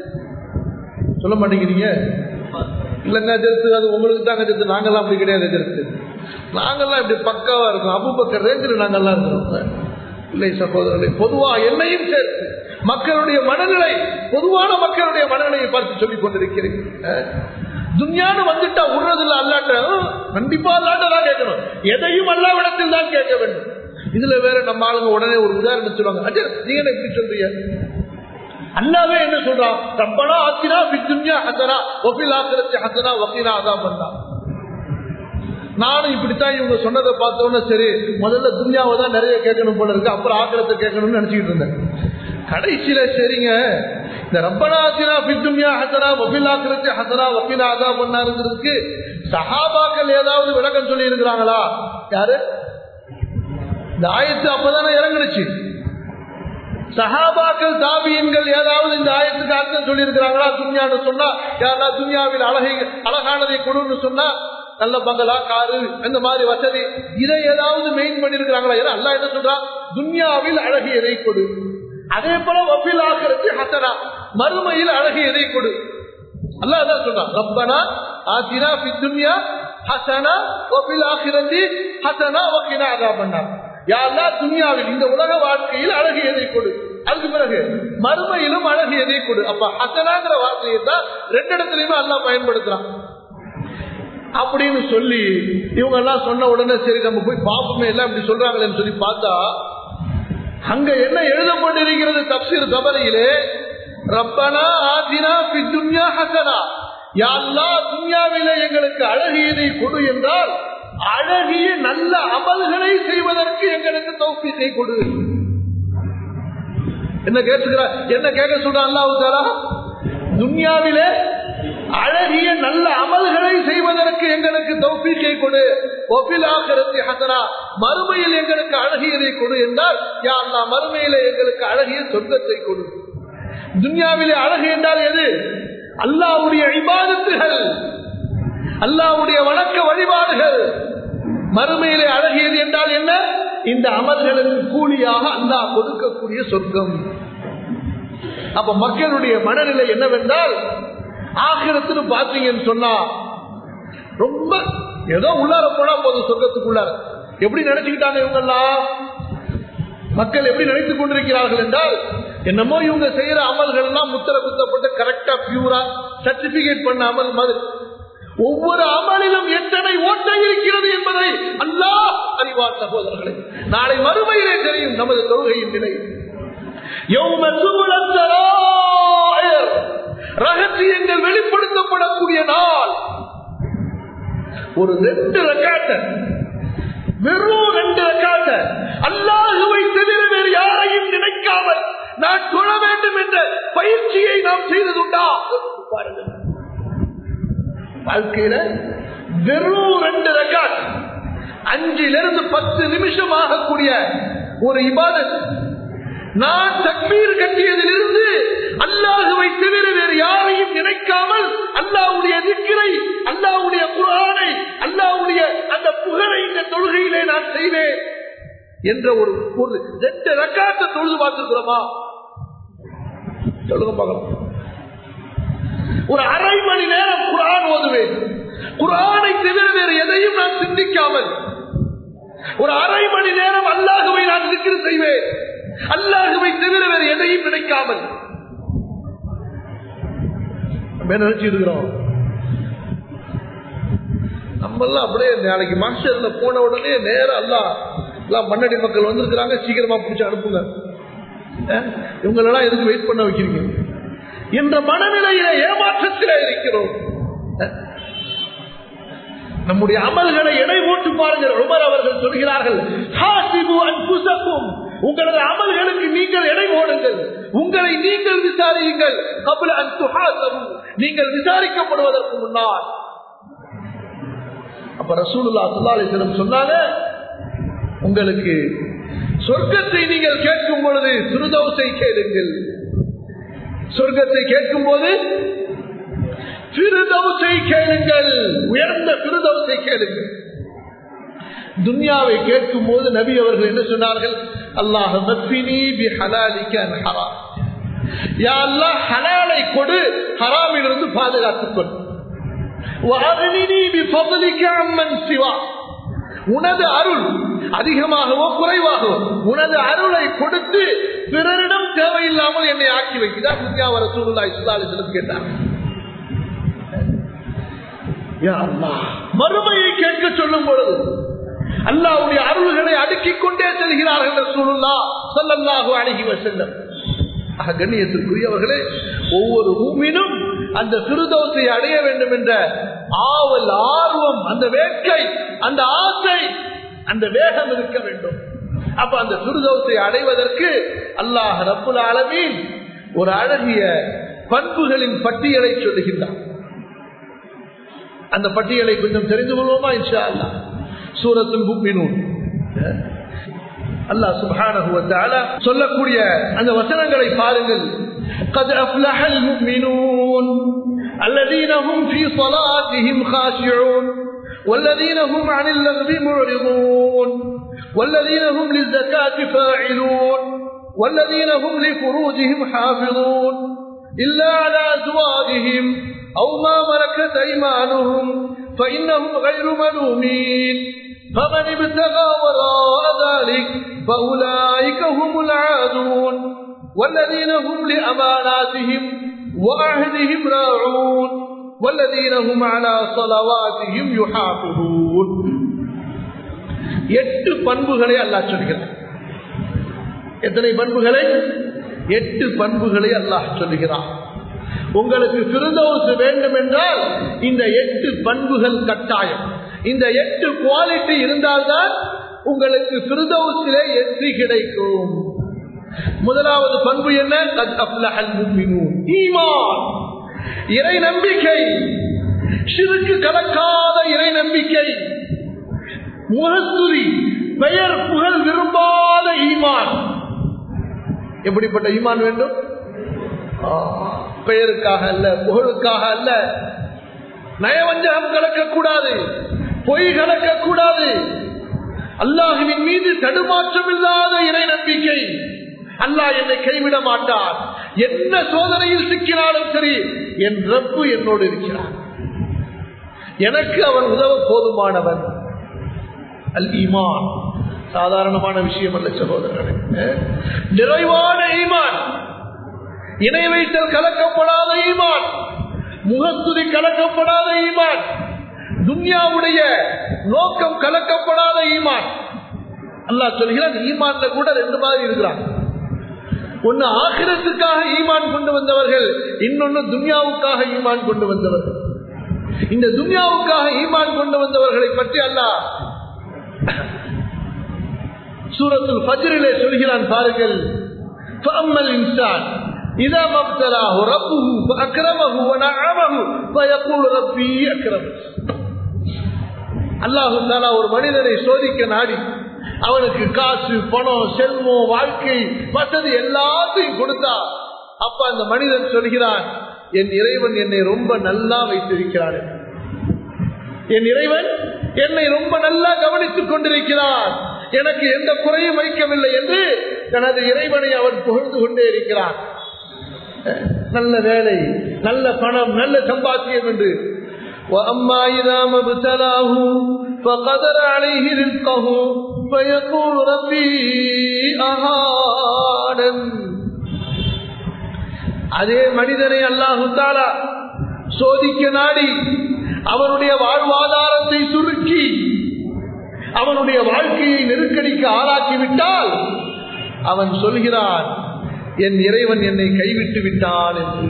சொல்ல மாட்டேங்கிறீங்க. இல்லங்க எதிர்த்து அது உங்களுக்கு தாங்க எதிர்த்து, நாங்கெல்லாம் அப்படி கிடையாது. எதிர்த்து நாங்கெல்லாம் இப்படி பக்காவா இருக்கோம், அபூபக்கர் ரேஞ்சில் நாங்கெல்லாம் இருக்கிறோம். இல்லை சகோதரர்களே, பொதுவா என்னையும் சேர்த்து மக்களுடைய மனநிலை, பொதுவான மக்களுடைய மனநிலையை பார்த்து சொல்லிக் கொண்டிருக்கிறேன். துன்யான்னு வந்துட்டா உடுறதில்ல, அல்லாட்ட கண்டிப்பா அல்லாட்ட தான் கேட்கணும், எதையும் அல்லாவிடத்தில் தான் கேட்க வேண்டும். இதுல வேற நம்ம ஆளுங்க உடனே ஒரு உதாரணம் சொல்லுவாங்க, அஜய் நீங்க என்ன இப்படி சொல்றீங்க, அல்லாவே என்ன சொல்றான், ரப்பனா ஆத்தினா ஃபித் துன்யா ஹஸனா வ ஃபில் ஆখিরাতি ஹஸனா வ கினா அஸாபன்னார். நானும் இப்படித்தான் இவங்க சொன்னதை பார்த்தோன்னே சரி முதல்ல துன்யாவை தான் நிறைய கேட்கணும் போல இருக்கு, அப்புறம் ஆখিরাத்தை கேட்கணும்னு நினைச்சிட்டு இருந்தேன். கடைசியில சரிங்க இந்த ரப்பனா ஆத்தினா ஃபித் துன்யா ஹஸனா வ ஃபில் ஆখিরাতি ஹஸனா வ கினா அஸாபன்னார்ங்கிறதுக்கு சஹாபாக்கள் ஏதாவது விளக்கம் சொல்லி இருக்கிறாங்களா? யாரு இந்த ஆயத்து அப்பதானே இறங்குச்சு. சஹாபாக்கள் தாபியன்கள் ஏதாவது இந்த ஆயத்துக்கு அர்த்தம் சொல்லி இருக்கிறாங்களா? துன்யான்னு சொன்னா யாரா துன்யாவில் அழகானதை கொடுன்னு சொன்னா நல்ல பங்களா காரு இந்த மாதிரி வசதி, இதை ஏதாவது மெயின் பண்ணிருக்கிறாங்களா? ஏன்னா அல்லாஹ் என்ன சொல்றான், துன்யாவில் அழகியதை கொடு. அதே போல வஃபில் ஆখিরাতি ஹஸனா, மறுமையில் அழகியதை கொடு. அல்லாஹ் தான் சொல்றான், ரப்பனா ஆத்தினா ஃபித் துன்யா ஹஸனா வ ஃபில் ஆখিরাতি ஹஸனா வ கினா அஸாபன்னார். யா அல்லாஹ் துன்யாவில் இந்த உலக வாழ்க்கையில் அழகியதை கொடு, அதுக்கு பிறகு மறுமையிலும் அழகியதை கொடு. அப்ப ஹஸனாங்கிற வார்த்தையை தான் ரெண்டு இடத்துலயுமே அல்லாஹ் பயன்படுத்துறான். அப்படின்னு சொல்லி இவங்க எல்லாம் சொன்ன உடனே சரி நம்ம போய் பாப்போமே எல்லாம் இப்படி சொல்றாங்களேன்னு சொல்லி பார்த்தா அங்க என்ன எழுதப்பட்டிருக்கிறது தப்சீர் தபரியிலே, ரப்பனா ஆத்தினா ஃபித் துன்யா ஹஸனா, யா அல்லாஹ் துன்யாவிலே எங்களுக்கு அழகியதை கொடு என்றால் அழகிய நல்ல அமல்களை செய்வதற்கு எங்களுக்கு தௌஃபீகை கொடு. என்ன கேட்கிறார், என்ன கேட்க சொல்றான் அல்லாஹ் தஆலா, துன்யாவிலே அழகிய நல்ல அமல்களை செய்வதற்கு எங்களுக்கு தௌஃபீகை கொடு, வஃபில் ஆখিরাতি ஹஸனா, மறுமையில் எங்களுக்கு அழகியதை கொடு என்றால் யா அல்லாஹ் மறுமையிலே எங்களுக்கு அழகிய சொர்க்கத்தை கொடு. துன்யாவிலே அழகு என்றால் எது? அல்லாஹ்வுடைய இபாதத்துகள், அல்லாஹ்வுடைய வணக்க வழிபாடுகள். மறுமையிலே அழகியது என்றால் என்ன? இந்த அமல்களுக்கு கூலியாக அல்லாஹ் கொடுக்கக்கூடிய சொர்க்கம். அப்ப மக்களுடைய மனநிலை என்னவென்றால், ஆகிரத்துன்னு பாத்தீங்கன்னு சொன்னா ரொம்ப ஏதோ உள்ளார போனா போதும் சொர்க்கத்துக்குள்ளார. எப்படி நினைச்சுக்கிட்டாங்க இவங்கெல்லாம், மக்கள் எப்படி நினைத்துக் கொண்டிருக்கிறார்கள் என்றால், என்னமோ இவங்க செய்யற அமல்கள் எல்லாம் முத்திர குத்தப்பட்டு கரெக்டா பியூரா சர்டிபிகேட் பண்ண அமல் மாதிரி. ஒவ்வொரு அமலிலும் எத்தனை ஓட்டை இருக்கிறது என்பதை அல்லாஹ் அறிவார் சகோதரர்களே. நாளை மறுமையிலே தெரியும் நமது தொழுகையின் நிலை. ரகசியங்கள் வெளிப்படுத்தப்படக்கூடிய நாள். ஒரு 2 ரக்காத்த, வெறும் 2 ரக்காத்த அல்லாஹ்வை தவிர வேறு யாரையும் நினைக்காமல் நான் தொழ வேண்டும் என்ற பயிற்சியை நாம் செய்ததுண்டா? பாருங்கள், வாழ்க்கையில வெறும் 2 ரக்காத் 5 to 10 நிமிஷம் ஆகக்கூடிய ஒரு இபாதத். நான் தக்பீர் கட்டியதிலிருந்து அல்லாஹ்வை தவிர வேறு யாரையும் நினைக்காமல் அல்லாஹ்வுடைய திக்ரை, அல்லாஹ்வுடைய குர்ஆனை, அல்லாஹ்வுடைய அந்த புகழை இந்த தொழுகையிலே நான் செய்வேன் என்ற ஒரு 2 ரக்காத்தை தொழுது பார்த்திருக்கிறோமா? சொல்லுங்க பார்க்கலாம். ஒரு அரை மணி நேரம் குர்ஆன் ஓதுவேன், குர்ஆனை தவிர வேறு எதையும் நான் சிந்திக்காமல். ஒரு அரை மணி நேரம் அல்லாஹ்வை நான் திக்ர் செய்வேன், அல்லாஹ்வை தவிர வேறு எதையும் நினைக்காமல். நினைச்சு இருக்கிறோம் நம்ம எல்லாம் அப்படியே. நாளைக்கு மாஸ்டர்ல போன உடனே நேரம் எல்லாம் மண்ணடி மக்கள் வந்திருக்கிறாங்க, சீக்கிரமா பிடிச்சு அனுப்புங்க, இவங்களெல்லாம் எதுக்கு வெயிட் பண்ண வைக்கிறீங்க என்ற மனநிலையில ஏமாற்றத்திலே இருக்கிறோம். நம்முடைய அமல்களை எடை போட்டு பாருங்கள். உமர் அவர்கள் சொல்கிறார்கள், ஹாசிபு அன்ஃபுஸக்கும், உங்களது அமல்களுக்கு நீங்கள் எடை போடுங்கள், உங்களை நீங்கள் விசாரியுங்கள். கப்ல அன் துஹாஸபு, நீங்கள் விசாரிக்கப்படுவதற்கு முன்னால். அப்ப ரசூலுல்லாஹ் ஸல்லல்லாஹு அலைஹி வஸல்லம் சொன்னாங்க, உங்களுக்கு சொர்க்கத்தை நீங்கள் கேட்கும் பொழுது ஃபிர்தௌஸை கேளுங்கள். சொர்க்கத்தை கேட்கும் போது ஃபிர்தௌஸை கேளுங்கள், உயர்ந்த ஃபிர்தௌஸை கேளுங்கள். துன்யாவை கேட்கும் போது நபி அவர்கள் என்ன சொன்னார்கள்? அல்லாஹ் மக்ஃபினி பிஹலாலிக அன் ஹராம், யா அல்லாஹ் ஹலாலை கொடு, ஹராமிலிருந்து பாதுகாத்துக் கொள். வஅக்னினி பிஃضلிக அம்மன் சிவா, உனது அருள் அதிகமாகவோ குறைவாகவோ உனது அருளை கொடுத்து பிறரிடம் தேவையில்லாமல் என்னை ஆக்கி வைக்கிறார். துன்யாவை ரசூலுல்லாஹி ஸல்லல்லாஹு அலைஹி வஸல்லம் கேட்டார். யா அல்லாஹ், மறுமையை கேட்க சொல்லும் பொழுது அல்லாஹ்வுடைய அருள்களை அடுக்கிக் கொண்டே செல்கிறார்கள் ரசூலுல்லாஹ் ஸல்லல்லாஹு அலைஹி வஸல்லம். கண்ணியத்திற்குரியவர்களே, ஒவ்வொரு மூமினும் அந்த ஃபிர்தௌஸை அடைய வேண்டும் என்ற ஆவல், ஆர்வம், அந்த வேட்கை, அந்த ஆசை, அந்த வேகம் இருக்க வேண்டும். அப்ப அந்த ஃபிர்தௌஸை அடைவதற்கு அல்லாஹ் ரப்புல் ஆலமீன் ஒரு அழகிய பண்புகளின் பட்டியலை சொல்லுகின்றார். அந்த பட்டியலை கொஞ்சம் தெரிந்து கொள்வோமா இன்ஷா அல்லாஹ்? சூரத்துல் முஃமினூன் அல்லாஹ் சுப்ஹானஹு வ தஆலா சொல்லக்கூடிய அந்த வசனங்களை பாருங்கள். قد أفلح المؤمنون الذين هم في صلاتهم خاشعون والذين هم عن اللغو معرضون والذين هم للزكاة فاعلون والذين هم لفروجهم حافظون إلا على أزواجهم أو ما ملكت أيمانهم فإنهم غير ملومين فمن ابتغى وراء ذلك فأولئك هم العادون والذين هم لأماناتهم وعهدهم راعون والذين هم على صلواتهم يحافظون. 8 பண்புகளை அல்லாஹ் சொல்கிறார். எத்தனை பண்புகளை? 8 பண்புகளை அல்லாஹ் சொல்கிறார். உங்களுக்கு ஃபிர்தௌஸ் வேண்டும் என்றால் இந்த 8 பண்புகள் கட்டாயம். இந்த 8 குவாலிட்டி இருந்தால்தான் உங்களுக்கு ஃபிர்தௌஸிலே என்ட்ரி கிடைக்கும். முதலாவது பண்பு என்ன? கத் அஃப்லஹல் முஃமினூன், ஈமான், இறை நம்பிக்கை, ஷிர்க் கலக்காத இறை நம்பிக்கை, முகஸ்துதி, பெயர் புகழ் விரும்பாத ஈமான். எப்படிப்பட்ட ஈமான் வேண்டும்? பெயருக்காக அல்ல, புகழுக்காக அல்ல, நயவஞ்சகம் கலக்கக்கூடாது, பொய் கலக்கக்கூடாது, அல்லாஹ்வின் மீது தடுமாற்றம் இல்லாத இறை நம்பிக்கை. அல்லாஹ் என்னை கைவிட மாட்டார், என்ன சோதனையில் சிக்கினாலும் சரி என் ரப்பு என்னோடு இருக்கிறார், எனக்கு அவன் உதவ போதுமானவன். அல் ஈமான் சாதாரணமான விஷயம் அல்ல சகோதரர்களே. நிறைவான ஈமான், இணை வைத்தல் கலக்கப்படாத ஈமான், முகஸ்துதி கலக்கப்படாத ஈமான், துன்யாவுடைய நோக்கம் கலக்கப்படாத ஈமான். அல்லாஹ் சொல்கிறான், ஈமான்ல கூட 2 மாதிரி இருக்கிறான். ஒன்னு ஆகிரத்துக்காக ஈமான் கொண்டு வந்தவர்கள், இன்னொன்னு துன்யாவுக்காக ஈமான் கொண்டு வந்தவர்கள். இந்த துன்யாவுக்காக ஈமான் கொண்டு வந்தவர்களை பற்றி அல்லாஹ் சூரத்துல் ஃபஜ்ரிலே சொல்கிறான் பாருங்கள். فَأَمَّا الْإِنسَانُ إِذَا مَا ابْتَلَاهُ رَبُّهُ فَأَكْرَمَهُ وَنَعَّمَهُ فَيَقُولُ رَبِّي أَكْرَمَنِ. அல்லாஹ் தஆலா ஒரு மனிதனை சோதிக்க நாடி அவனுக்கு காசு, பணம், செல்வம், வாழ்க்கை, வசதி எல்லாத்தையும் கொடுத்தா, அப்ப அந்த மனிதன் சொல்கிறான், என் இறைவன் என்னை ரொம்ப நல்லா வைத்திருக்கிறார், என் இறைவன் என்னை ரொம்ப நல்லா கவனித்துக் கொண்டிருக்கிறார், எனக்கு எந்த குறையும் வைக்கவில்லை என்று தனது இறைவனை அவன் புகழ்ந்து கொண்டே இருக்கிறான். நல்ல வேலை, நல்ல பணம், நல்ல சம்பாத்தியம் என்று. وَأَمَّا إِذَا مَا ابْتَلَاهُ فَقَدَرَ عَلَيْهِ رِزْقَهُ فَيَقُولُ رَبِّي أَهَانَنِ. அதே மனிதனை அல்லாஹ் தஆலா சோதிக்க நாடி அவனுடைய வாழ்வாதாரத்தை சுருக்கி அவனுடைய வாழ்க்கையை நெருக்கடிக்கு ஆளாக்கிவிட்டால் அவன் சொல்கிறான், என் இறைவன் என்னை கைவிட்டு விட்டான் என்று,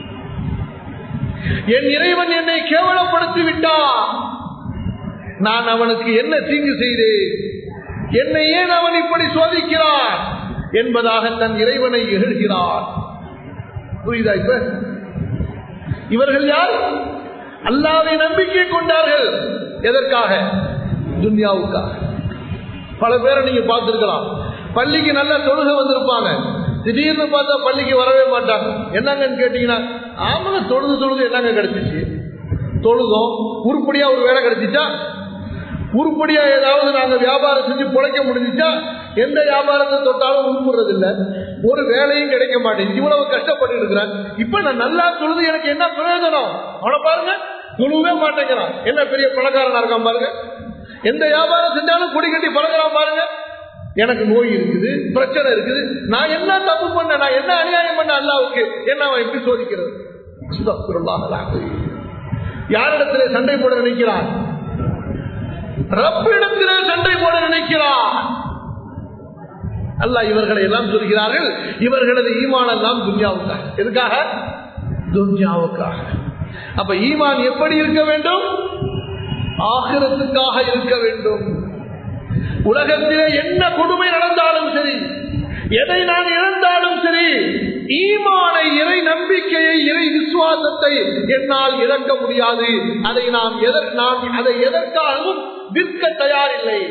என் இறைவன் என்னை கேவலப்படுத்தி விட்டான், நான் அவனுக்கு என்ன தீங்கு செய்தேன், என்னை ஏன் அவன் இப்படி சோதிக்கிறான் என்பதாக தன் இறைவனை இகழ்கிறான். புரியுதா? இப்ப இவர்கள் யார்? அல்லாஹ்வை நம்பிக்கை கொண்டார்கள். எதற்காக? துன்யாவுக்காக. பல பேரை நீங்க பார்த்திருக்கலாம், பள்ளிக்கு நல்ல தொழுகை வந்திருப்பாங்க, திடீர்னு பார்த்தா பள்ளிக்கு வரவே மாட்டாங்க. என்னங்கன்னு கேட்டீங்கன்னா, ஆமாங்க தொழுது என்னங்க கிடைச்சிச்சு, தொழுதோம், உருப்படியா ஒரு வேலை கிடைச்சிச்சா, உருப்படியா ஏதாவது நாங்க வியாபாரம் செஞ்சு பிழைக்க முடிஞ்சிச்சா, எந்த வியாபாரத்தை தொட்டாலும் உருப்புறது இல்லை, ஒரு வேலையும் கிடைக்க மாட்டேங்குது, இவ்வளவு கஷ்டப்பட்டு இருக்கிறான். இப்ப நான் நல்லா தொழுது எனக்கு என்ன பிரயோஜனம்? அவனை பாருங்க, தொழுவே மாட்டேங்கிறான், என்ன பெரிய பணக்காரனா இருக்கான் பாருங்க, எந்த வியாபாரம் செஞ்சாலும் கொடி கட்டி பழகிறான் பாருங்க. எனக்கு நோய் இருக்குது, பிரச்சனை இருக்குது, நான் என்ன தப்பு பண்ண, நான் என்ன அநியாயம் பண்ண அல்லாஹ்வுக்கு, என்ன அவன் எப்படி சோதிக்கிறது? யாரிடத்திலே சண்டை போட நினைக்கிறான்? ரப்பிடத்திலே சண்டை போட நினைக்கிறான். அல்லாஹ் இவர்களை எல்லாம் சொல்கிறார்கள், இவர்களது ஈமான் எல்லாம் துன்யாவுக்காக. எதுக்காக? துன்யாவுக்காக. அப்ப ஈமான் எப்படி இருக்க வேண்டும்? ஆகிரத்துக்காக இருக்க வேண்டும். உலகத்திலே என்ன கொடுமை நடந்தாலும் சரி, எதை நான் இழந்தாலும் சரி, ஈமானை, இறை நம்பிக்கையை, இறை விசுவாசத்தை என்னால் இழக்க முடியாது. அதை நாம் அதை எதற்காகவும் விற்க தயாரில்லை.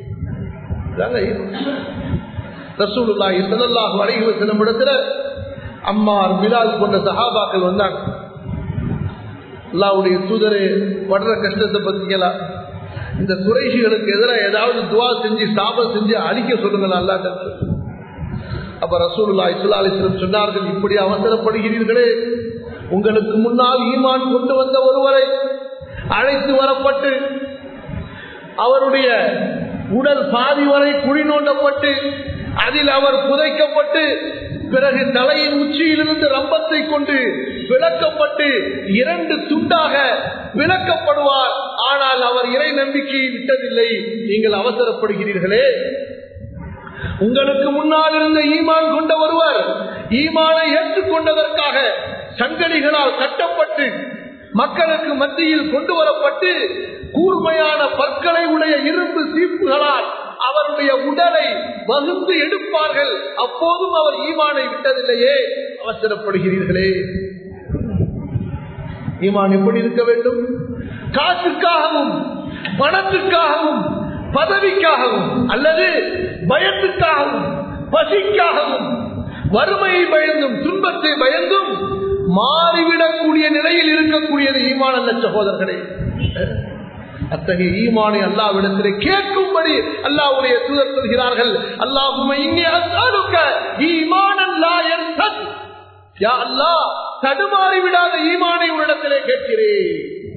ரசூலுல்லாஹி ஸல்லல்லாஹு அலைஹி வஸல்லம் இடத்துல அம்மார், பிலால் போன்ற சஹாபாக்கள் வந்தாங்க. அல்லாஹ்வுடைய தூதரே, படுற கஷ்டத்தை பத்திங்களா, இந்த குறைஷிகளுக்கு எதிராக ஏதாவது துவா செஞ்சு சாபம் செஞ்சு அழிக்க சொல்லுங்கள் அல்லாஹ்ட்ட. அப்ப ரசூலுல்லாஹி ஸல்லல்லாஹு அலைஹி வஸல்லம் சொன்னார்கள், இப்படி அவசரப்படுகிறீர்களே, உங்களுக்கு முன்னால் ஈமான் கொண்டு வந்த ஒருவரை அழைத்து வரப்பட்டு அவருடைய உடல் பாதி வரை குழி நோண்டப்பட்டு அதில் அவர் புதைக்கப்பட்டு பிறகு தலையின் உச்சியிலிருந்து ரம்பத்தை கொண்டு விளக்கப்பட்டு 2 துண்டாக விளக்கப்படுவார். ஆனால் அவர் இறை நம்பிக்கையை விட்டதில்லை. நீங்கள் அவசரப்படுகிறீர்களே. உங்களுக்கு முன்னால் இருந்த ஈமான் கொண்ட ஒருவர் ஈமானை ஏற்றுக்கொண்டதற்காக சங்கடிகளால் கட்டப்பட்டு மக்களுக்கு மத்தியில் கொண்டு வரப்பட்டு கூர்மையான பற்களை உடைய இரும்பு சீப்புகளால் அவருடைய உடலை வகுந்து எடுப்பார்கள். அப்போதும் அவர் ஈமானை விட்டதில்லையே, அவசரப்படுகிறீர்களே. ஈமான் எப்படி இருக்க வேண்டும்? காசுக்காகவும் பணத்துக்காகவும் பதவிக்காகவும் அல்லது பயத்துக்காகவும் பசிக்காகவும் வறுமையை பயந்தும் துன்பத்தை பயந்தும் மாறிவிடக்கூடிய நிலையில் இருக்கக்கூடியது ஈமான் அல்ல சகோதரர்களே. அத்தகைய ஈமானை அல்லாஹ்விடத்திலே கேட்கும்படி அல்லாஹ்வுடைய தூதர் சொல்கிறார்கள், அல்லாஹும்ம இன்னி அஸ்அலுக ஈமானன் லா யர்தத். யா அல்லாஹ், தடுமாறி விடாத ஈமானை உன்னிடத்திலே கேட்கிறேன்.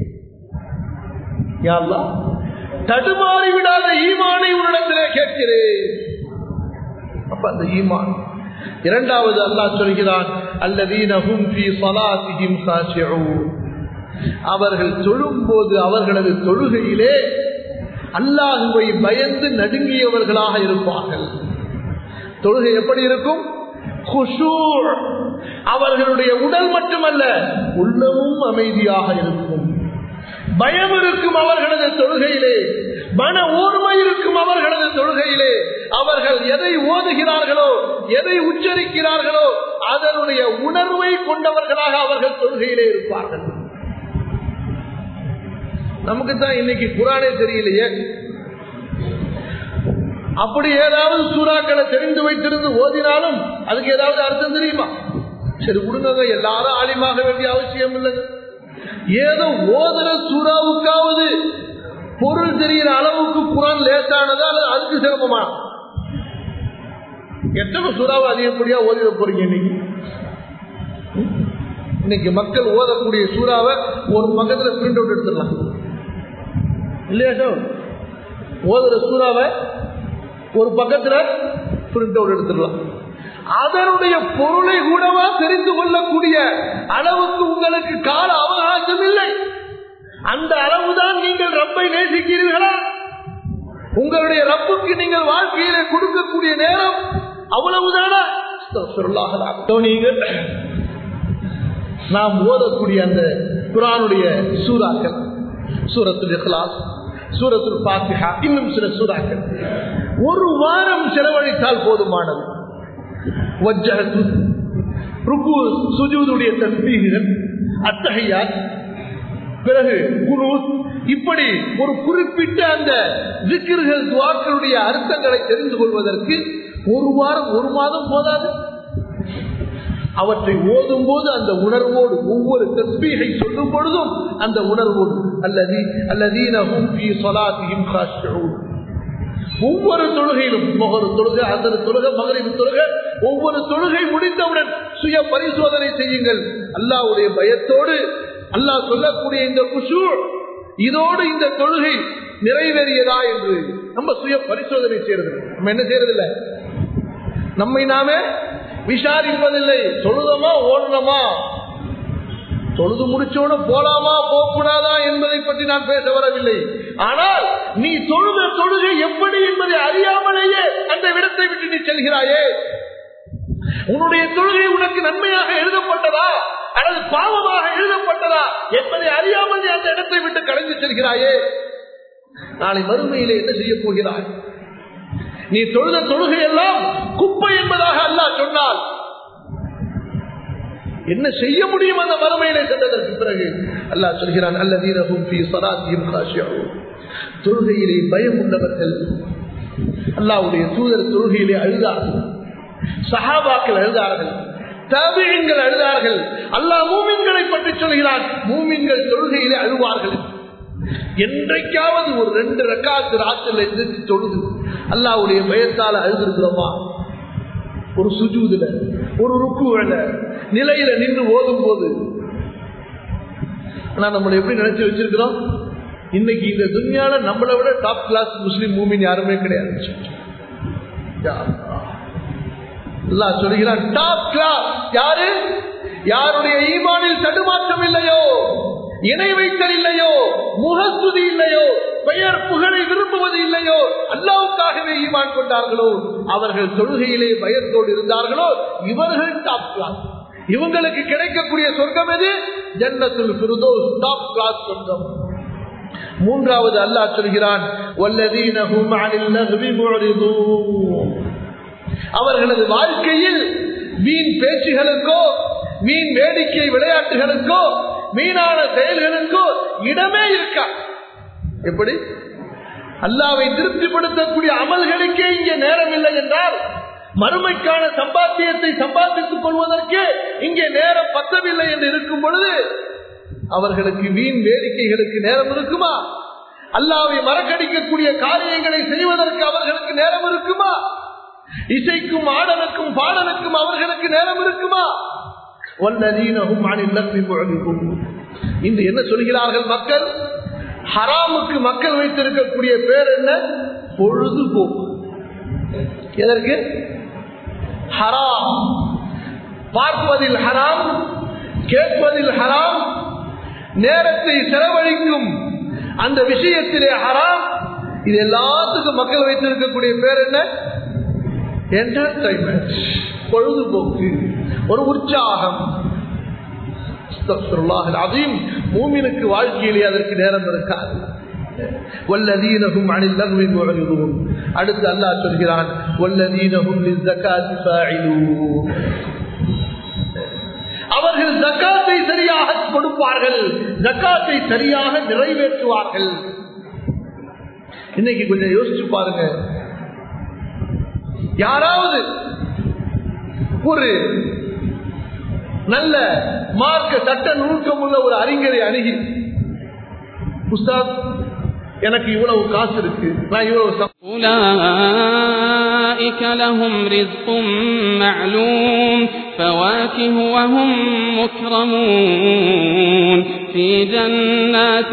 யா அல்லாஹ், தடுமாறி விடாத ஈமானை உன்னிடத்திலே கேட்கிறேன். அப்ப அந்த ஈமான். இரண்டாவது அல்லாஹ் சொல்கிறான், அல்லதீன ஹும் ஃபீ ஸலாத்திஹிம் காஷிஊன். அவர்கள் தொழும்போது அவர்களது தொழுகையிலே அல்லாஹ்வை பயந்து நடுங்கியவர்களாக இருப்பார்கள். தொழுகை எப்படி இருக்கும்? குஷூர். அவர்களுடைய உடல் மட்டுமல்ல, உள்ளமும் அமைதியாக இருக்கும். பயம் இருக்கும் அவர்களது தொழுகையிலே, மன ஓர்மை இருக்கும் அவர்களது தொழுகையிலே. அவர்கள் எதை ஓதுகிறார்களோ, எதை உச்சரிக்கிறார்களோ அதனுடைய உணர்வை கொண்டவர்களாக அவர்கள் தொழுகையிலே இருப்பார்கள். நமக்கு தான் இன்னைக்கு குர்ஆனே தெரியலையே. அப்படி ஏதாவது சூறாக்களை தெரிந்து வைத்திருந்து ஓதினாலும் அதுக்கு ஏதாவது அர்த்தம் தெரியுமா? சரி விடுங்க, எல்லாரும் ஆலிமாக வேண்டிய அவசியம் இல்லை. ஏதோ ஓதுற சூறாவுக்காவது பொருள் தெரிகிற அளவுக்கு குர்ஆன் லேசானதா அல்லது அதுக்கு சிரமமா? எத்தனை சூறாவை அதிகப்படியா ஓதிட போறீங்க இன்னைக்கு மக்கள் ஓதக்கூடிய சூறாவை ஒரு பக்கத்துல பிரிண்ட் அவுட் எடுத்துடலாம் இல்லையா சார்? ஓதுற சூறாவை ஒரு பக்கத்துல பிரிண்ட் அவுட் எடுத்துடலாம். அதனுடைய பொருளை கூடவா தெரிந்து கொள்ளக்கூடிய அளவுக்கு உங்களுக்கு கால அவகாசம் இல்லை. அந்த அளவுதான் நீங்கள் ரப்பை நேசிக்கிறீர்களா? உங்களுடைய ரப்புக்கு நீங்கள் வாழ்க்கையில கொடுக்கக்கூடிய நேரம் அவ்வளவுதானா? நாம் ஓதக்கூடிய அந்த குர்ஆனுடைய சூறாக்கள், சூரத்துல் இக்லாஸ், சூரத்துல் ஃபாத்திஹா, இன்னும் சில சூறாக்கள் ஒரு வாரம் செலவழித்தால் போதுமானது. வஜ்ஜஹத், ருக்கு, சுஜூதுடைய தஸ்பீஹ்கள், அத்தஹியாத், பிறகு குனூத், இப்படி ஒரு குறிப்பிட்ட அந்த ஜிக்ர்கள் துஆக்களுடைய அர்த்தங்களை தெரிந்து கொள்வதற்கு ஒரு வாரம் ஒரு மாதம் போதாது. அவற்றை ஓதும் போது அந்த உணர்வோடு, ஒவ்வொரு தஸ்பீஹை சொல்லும் பொழுதும் அந்த உணர்வோடு, அல்லதீன ஹும் ஃபீ ஸலாத்திஹிம் காஷிஊன், ஒவ்வொரு தொழுகையிலும், முஹர் தொழுகை, அஸர் தொழுகை, மக்ரிப் தொழுகை, ஒவ்வொரு தொழுகை முடிந்தவுடன் சுய பரிசோதனை செய்யுங்கள். அல்லாஹ்வுடைய பயத்தோடு, அல்லாஹ் சொல்லக்கூடிய இந்த குஷூ, இதோடு இந்த தொழுகை நிறைவேறியதா என்று நம்ம சுய பரிசோதனை செய்யறது. நம்ம என்ன செய்யறதில்லை, நம்மை நாமே விசாரிப்பதில்லை. தொழுதமா ஓடணுமா, தொழுது முடிச்சோடு போலாமா போகக்கூடாதா என்பதை பற்றி நான் பேச வரவில்லை. ஆனால் நீ தொழுத தொழுகை எப்படி என்பதை அறியாமலேயே அந்த இடத்தை விட்டு நீ செல்கிறாயே, உன்னுடைய தொழுகை உனக்கு நன்மையாக எழுதப்பட்டதா அல்லது பாவமாக எழுதப்பட்டதா என்பதை அறியாமல் நீ அந்த இடத்தை விட்டு கலைந்து செல்கிறாயே, நாளை மறுமையிலே என்ன செய்ய போகிறாய்? நீ தொழுத தொழுகை எல்லாம் குப்பை என்பதாக அல்லாஹ் சொன்னால் என்ன செய்ய முடியும்? அந்த மறுமையிலே சென்றதற்கு பிறகு அல்லாஹ் சொல்கிறான், அல்லதீன ஹும் ஃபீ ஸலாத்திஹிம் காஷிஊன், தொழுகையிலே பயம் உள்ளவர்கள். அல்லாஹ்வுடைய தூதர் தொழுகையிலே அழுதார்கள், சஹாபாக்கள் அழுதார்கள், தாபிஈன்கள் அழுதார்கள். அல்லாஹ் மூமின்களை பற்றி சொல்கிறான், மூமின்கள் தொழுகையிலே அழுவார்கள். என்றைக்காவது ஒரு 2 ரக்காத் ராத்திரில எந்திரிச்சு தொழுது அல்லாஹ்வுடைய பயத்தால் அழுதிருக்கிறோமா? ஒரு சுஜூதுல, ஒரு ருக்குல, நிலையில நின்று ஓதும் போது. ஆனா நம்மளை எப்படி நினைச்சு வச்சிருக்கிறோம்? இன்னைக்கு இந்த துன்யால நம்மளை விட டாப் கிளாஸ் முஸ்லிம் மூமின் யாருமே கிடையாது. அல்லாஹ் சொல்கிறான், டாப் கிளாஸ் யாரு? யாருடைய ஈமானில் தடுமாற்றம் இல்லையோ, இணை வைத்தல் இல்லையோ, முகஸ்துதி இல்லையோ, பெயர் புகழை விரும்புவது இல்லையோ, அல்லாஹ்வுக்காகவே ஈமான் கொண்டார்களோ, அவர்கள் தொழுகையிலே பயத்தோடு இருந்தார்களோ, இவர்கள் டாப் கிளாஸ். இவங்களுக்கு கிடைக்கக்கூடிய சொர்க்கம் எது? ஜன்னத்துல் ஃபிர்தௌஸ், டாப் கிளாஸ் சொர்க்கம். மூன்றாவது அல்லாஹ் சொல்கிறான், வல்லதீன ஹும் அனில் லஹ்வி முஅரிதூன், அவர்களது வாழ்க்கையில் வீண் பேச்சுகளுக்கோ, வீண் வேடிக்கை விளையாட்டுகளுக்கோ, வீணான செயல்களுக்கோ இடமே இருக்கா. எப்படி? அல்லாஹ்வை திருப்திப்படுத்தக்கூடிய அமல்களுக்கே இங்கே நேரம் இல்லை என்றால், மறுமைக்கான சம்பாத்தியத்தை சம்பாதித்துக் கொள்வதற்கே இங்கே நேரம் பத்தவில்லை என்று இருக்கும் பொழுது அவர்களுக்கு வீண் வேடிக்கைகளுக்கு நேரம் இருக்குமா? அல்லாஹ்வை மறக்கடிக்கக்கூடிய காரியங்களை செய்வதற்கு அவர்களுக்கு நேரம் இருக்குமா? இசைக்கும் ஆடலுக்கும் பாடலுக்கும் அவர்களுக்கு நேரம் இருக்குமா? இந்த என்ன சொல்கிறார்கள் மக்கள்? ஹராமுக்கு மக்கள் வைத்திருக்கக்கூடிய பேர் என்ன? பொழுதுபோக்கு. எதற்கு? ஹராம். பார்ப்பதில் ஹராம், கேட்பதில் ஹராம், நேரத்தை செலவழிக்கும் அந்த விஷயத்திலே ஹராம். இது எல்லாத்துக்கும் மக்கள் வைத்திருக்கக்கூடிய பேர் என்ன? என்டர்டைன்மெண்ட், பொழுதுபோக்கு, ஒரு உற்சாகம். மூமினுக்கு வாழ்க்கையிலே அதற்கு நேரம் இருக்காது. வல்லதீனஹும் அனில் லஹ்வி முஅரிதூன். அடுத்து அல்லாஹ் சொல்கிறான், வல்லதீனஹும் லிஸ்ஸகாத்தி ஃபாயிலூன், அவர்கள் ஜகாத்தை சரியாக கொடுப்பார்கள், ஜகாத்தை சரியாக நிறைவேற்றுவார்கள். இன்னைக்கு கொஞ்சம் யோசிச்சு பாருங்க, யாராவது ஒரு நல்ல மார்க்க சட்ட நுணுக்கம் உள்ள ஒரு அறிஞரை அணுகி, உஸ்தாத் எனக்கு இவ்வளவு காசு இருக்கு, நான் இவ்வளவு أولئك لهم رزق معلوم فواكه وهم مكرمون في جنات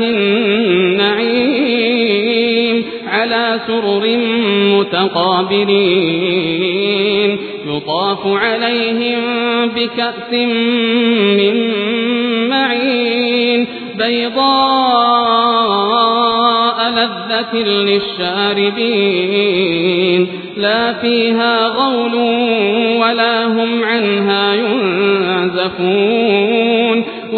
النعيم على سرر متقابلين يطاف عليهم بكأس من معين بيضاء لذة للشاربين لا فيها غول ولا هم عنها ينزفون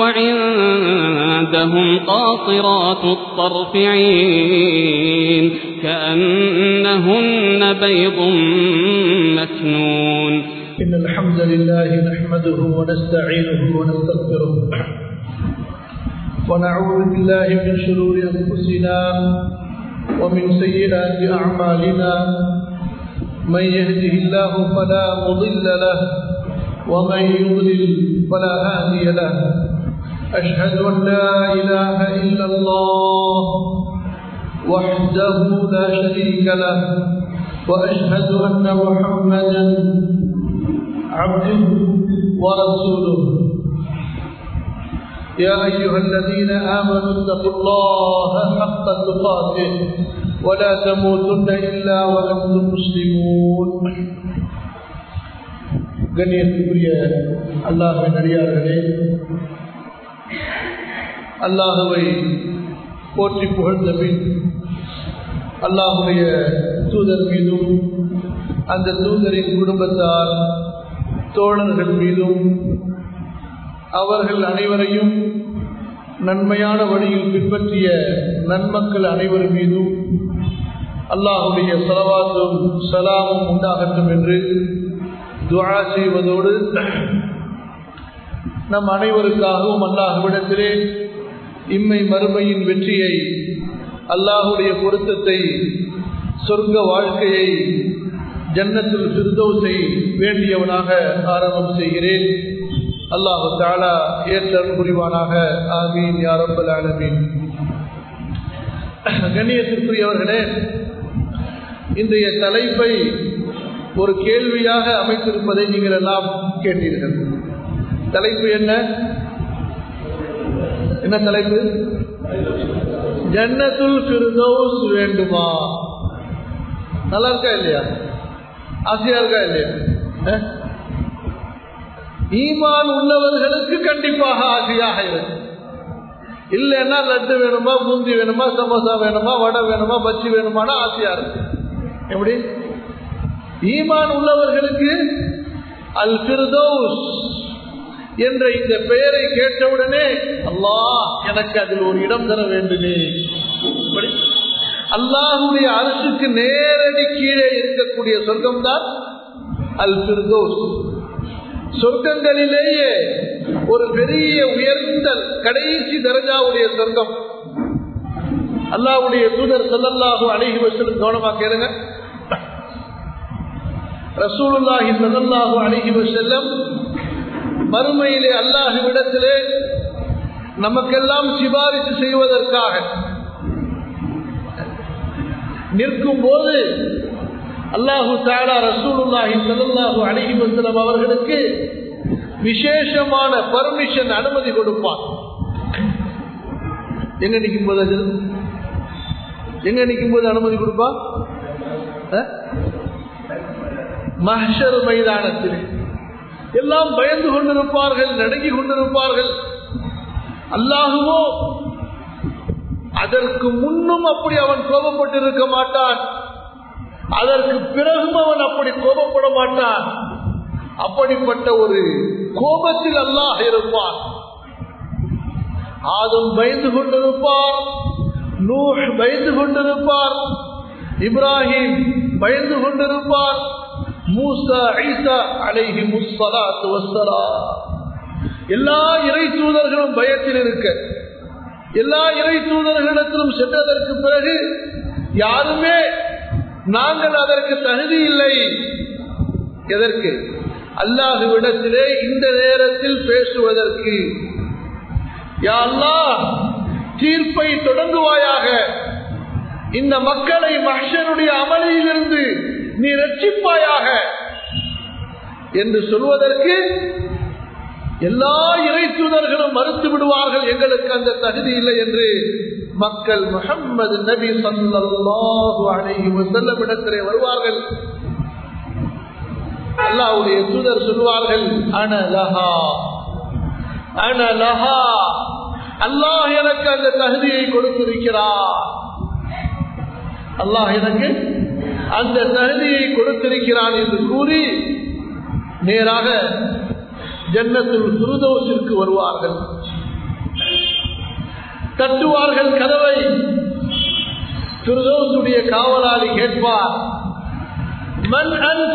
وعندهم قاصرات الطرف عين كأنهن بيض مكنون. إن الحمد لله نحمده ونستعينه ونستغفره ونعوذ بالله من شرور أنفسنا ومن سيئات أعمالنا من يهده الله فلا مضل له ومن يضلل فلا هادي له أشهد أن لا إله إلا الله وحده لا شريك له وأشهد أن محمدا عبده ورسوله. يا أيها الذين آمنوا اتقوا الله حق تقاته ولا تموتن إلا وأنتم مسلمون. கண்ணியத்துக்குரிய அல்லாஹ்வின் அடியார்களே, அல்லாஹ்வை போற்றி புகழ்ந்த பின் அல்லாஹ்வுடைய தூதர் மீதும் அந்த தூதரின் குடும்பத்தார் தோழர்கள் மீதும் அவர்கள் அனைவரையும் நன்மையான வழியில் பின்பற்றிய நன்மக்கள் அனைவர் மீதும் அல்லாஹ்வுடைய ஸலவாத்தும் ஸலாமும் உண்டாகட்டும் என்று துஆ செய்வதோடு நம் அனைவருக்காகவும் அல்லாஹ்விடத்திலே இம்மை மறுமையின் வெற்றியை, அல்லாஹ்வுடைய பொருத்தத்தை, சொர்க்க வாழ்க்கையை, ஜன்னத்துல் ஃபிர்தௌஸை வேண்டியவனாக ஆரம்பம் செய்கிறேன். அல்லாஹ் தஆலா ஏற்றல் புரிவானாக. ஆமீன் யா ரப்பல் ஆலமீன். கண்ணியத்திற்குரியவர்களே, இன்றைய தலைப்பை ஒரு கேள்வியாக அமைத்திருப்பதை நீங்கள் எல்லாம் கேட்டீர்கள். தலைப்பு என்ன? என்ன தலைப்பு? ஜன்னத்துல் ஃபிர்தௌஸ் வேண்டுமா? நல்லா இருக்கா இல்லையா? ஆசையா இருக்கா இல்லையா? ஈமான் உள்ளவர்களுக்கு கண்டிப்பாக ஆசையாக இருக்கு. இல்லைன்னா லட்டு வேணுமா, பூந்தி வேணுமா, சமோசா வேணுமா, வடை வேணுமா, பச்சி வேணுமானா ஆசையா இருக்கு. எப்படி? ஈமான் உள்ளவர்களுக்கு அல் ஃபிர்தௌஸ் என்ற இந்த பெயரை கேட்டவுடனே அல்லாஹ் எனக்கு அதில் ஒரு இடம் தர வேண்டுமே. அல்லாஹ்வுடைய அரசுக்கு நேரடி கீழே இருக்கக்கூடிய சொர்க்கம் தான் அல் ஃபிர்தௌஸ். சொர்க்கங்களிலேயே ஒரு பெரிய உயர்ந்த கடைசி தரஜாவுடைய சொர்க்கம். அல்லாஹ்வுடைய தூதர் ஸல்லல்லாஹு அலைஹி வஸல்லம், கவனமா கேளுங்க, ரசூலுல்லாஹி ஸல்லல்லாஹு அலைஹி வஸல்லம் மறுமையிலே அல்லாஹ்விடத்திலே நமக்கெல்லாம் சிபாரிசு செய்வதற்காக நிற்கும் போது அல்லாஹு தஆலா ரசூலுல்லாஹி ஸல்லல்லாஹு அலைஹி வஸல்லம் அவர்களுக்கு விசேஷமான பர்மிஷன், அனுமதி கொடுப்பார். எங்க நிற்கும் போது அனுமதி கொடுப்பார்? மஹ்ஷர் மைதானத்தில் எல்லாம் பயந்து கொண்டிருப்பார்கள், நடுங்கி கொண்டிருப்பார்கள். அல்லாஹுவோ அதற்கு முன்னும் அப்படி அவன் கோபப்பட்டிருக்க மாட்டான், அதற்கு பிறகும் அவன் அப்படி கோபப்பட மாட்டான். அப்படிப்பட்ட ஒரு கோபத்தில் அல்லாஹ் இருப்பான். ஆதம் பயந்து கொண்டிருப்பார், நூஹ் பயந்து கொண்டிருப்பார், இப்ராஹிம் பயந்து கொண்டிருப்பார், மூசா ஈசா அலைஹிமுஸ் ஸலாத்து வஸ்ஸலாம் எல்லா இறை தூதர்களும் பயத்தில் இருக்க, எல்லா இறை தூதர்களிடத்திலும் சென்றதற்கு பிறகு யாருமே நாங்கள் அதற்கு தகுதி இல்லை. எதற்கு? அல்லாஹ்விடத்திலே இந்த நேரத்தில் பேசுவதற்கு. யா அல்லாஹ், தீர்ப்பை தொடங்குவாயாக, இந்த மக்களை மஹ்ஷருடைய அமளியிலிருந்து நீ ரட்சிப்பாயாக என்று சொல்வதற்கு எல்லா இறை தூதர்களும் மறுத்து விடுவார்கள், எங்களுக்கு அந்த தகுதி இல்லை என்று. மக்கள் முஹம்மது நபி ஸல்லல்லாஹு அலைஹி வஸல்லம் இடத்திலே வருவார்கள். அல்லாஹ்வுடைய தூதர் சொல்வார்கள், அன லஹா அன லஹா, அல்லாஹ் எனக்கு அந்த தகுதியை கொடுத்திருக்கிறார், அல்லாஹ் எனக்கு அந்த தகுதியை கொடுத்திருக்கிறான் என்று கூறி நேராக ஜன்னத்துல் ஃபிர்தௌஸிற்கு வருவார்கள். தட்டுவார்கள் கதவை. ஃபிர்தௌஸுடைய காவலாளி கேட்பார், மன் அன்த,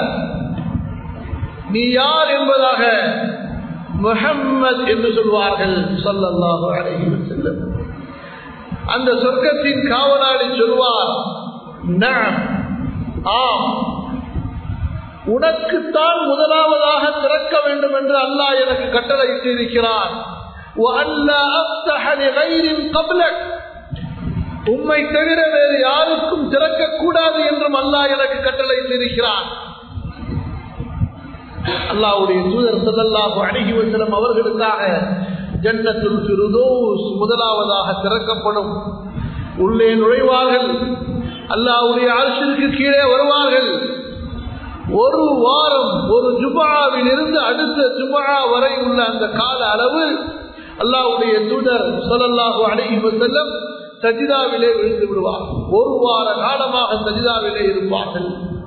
நீ யார் என்பதாக. முஹம்மத் என்று சொல்வார்கள் ஸல்லல்லாஹு அலைஹி வஸல்லம். அந்த சொர்க்கத்தின் காவலாளி சொல்வார், நஅம், ஆம், உனக்குத்தான் முதலாவதாக திறக்க வேண்டும் என்று அல்லாஹ் எனக்கு கட்டளையிட்டிருக்கிறான். உம்மை தவிர வேறு யாருக்கும் திறக்கக்கூடாது என்றும் அல்லாஹ் எனக்கு கட்டளையிட்டிருக்கிறான். அல்லாஹ்வுடைய தூதர் ஸல்லல்லாஹு அலைஹி வஸல்லம் அவர்களுக்காக ஜன்னத்துல் ஃபிர்தௌஸ் முதலாவதாக திறக்கப்படும். உள்ளே நுழைவார்கள். அல்லாஹ்வுடைய அர்ஷிற்கு கீழே வருவார்கள். ஒரு வாரம், ஒரு ஜும்ஆவில் இருந்து அடுத்த ஜும்ஆ வரை உள்ள அந்த கால அளவு அல்லாஹ்வுடைய தூதர் ஸல்லல்லாஹு அலைஹி வஸல்லம் சஜிதாவிலே விழுந்து விடுவார். ஒரு வார காலமாக சஜிதாவிலே இருப்பார்கள்.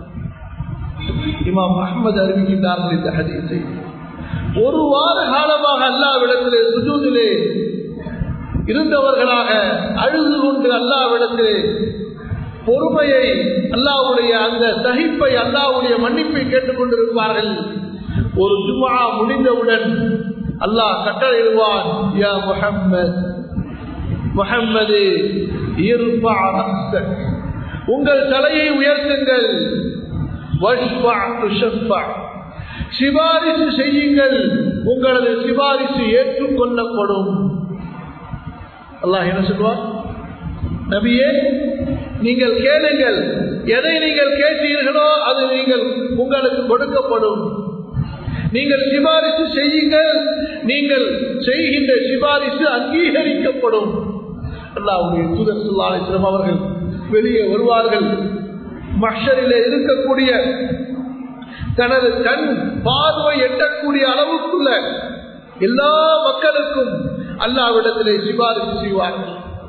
இமாம் அஹ்மத் அறிவிக்கின்றார்கள் இந்த ஹதீஸை. ஒரு வார காலமாக அல்லாஹ்விடத்திலே சுஜூதிலே இருந்தவர்களாக அழுது கொண்டு அல்லாஹ்விடத்திலே பொறுமையை, அல்லாஹ்வுடைய அந்த சகிப்பை, அல்லாஹ்வுடைய மன்னிப்பை கேட்டுக் கொண்டிருப்பார்கள். ஒரு ஜும்ஆ முடிந்தவுடன் அல்லாஹ் கட்டளையிடுவான், யா முஹம்மத், முஹம்மதே, இர்ஃபா ரஸக், உங்கள் தலையை உயர்த்துங்கள், வஷ்ஃபா துஷஃபா, சிபாரிசு செய்யுங்கள், உங்களது சிபாரிசு ஏற்றுக்கொள்ளப்படும். அல்லாஹ் என்ன சொல்வார்? நபியே, நீங்கள் கேளுங்கள், எதை நீங்கள் கேட்டீர்களோ அது உங்களுக்கு கொடுக்கப்படும். நீங்கள் சிபாரிசு செய்யுங்கள், நீங்கள் செய்கின்ற சிபாரிசு அங்கீகரிக்கப்படும். அல்லாஹ்வுடைய தூதர் ஸல்லல்லாஹு அலைஹி வஸல்லம் அவர்கள் வெளியே வருவார்கள். மஹ்ஷரிலே இருக்கக்கூடிய தனது கண் பார்வை எட்டக்கூடிய அளவுக்குள்ள எல்லா மக்களுக்கும் அல்லாஹ்விடத்திலே சிபாரிசு செய்வார்கள்.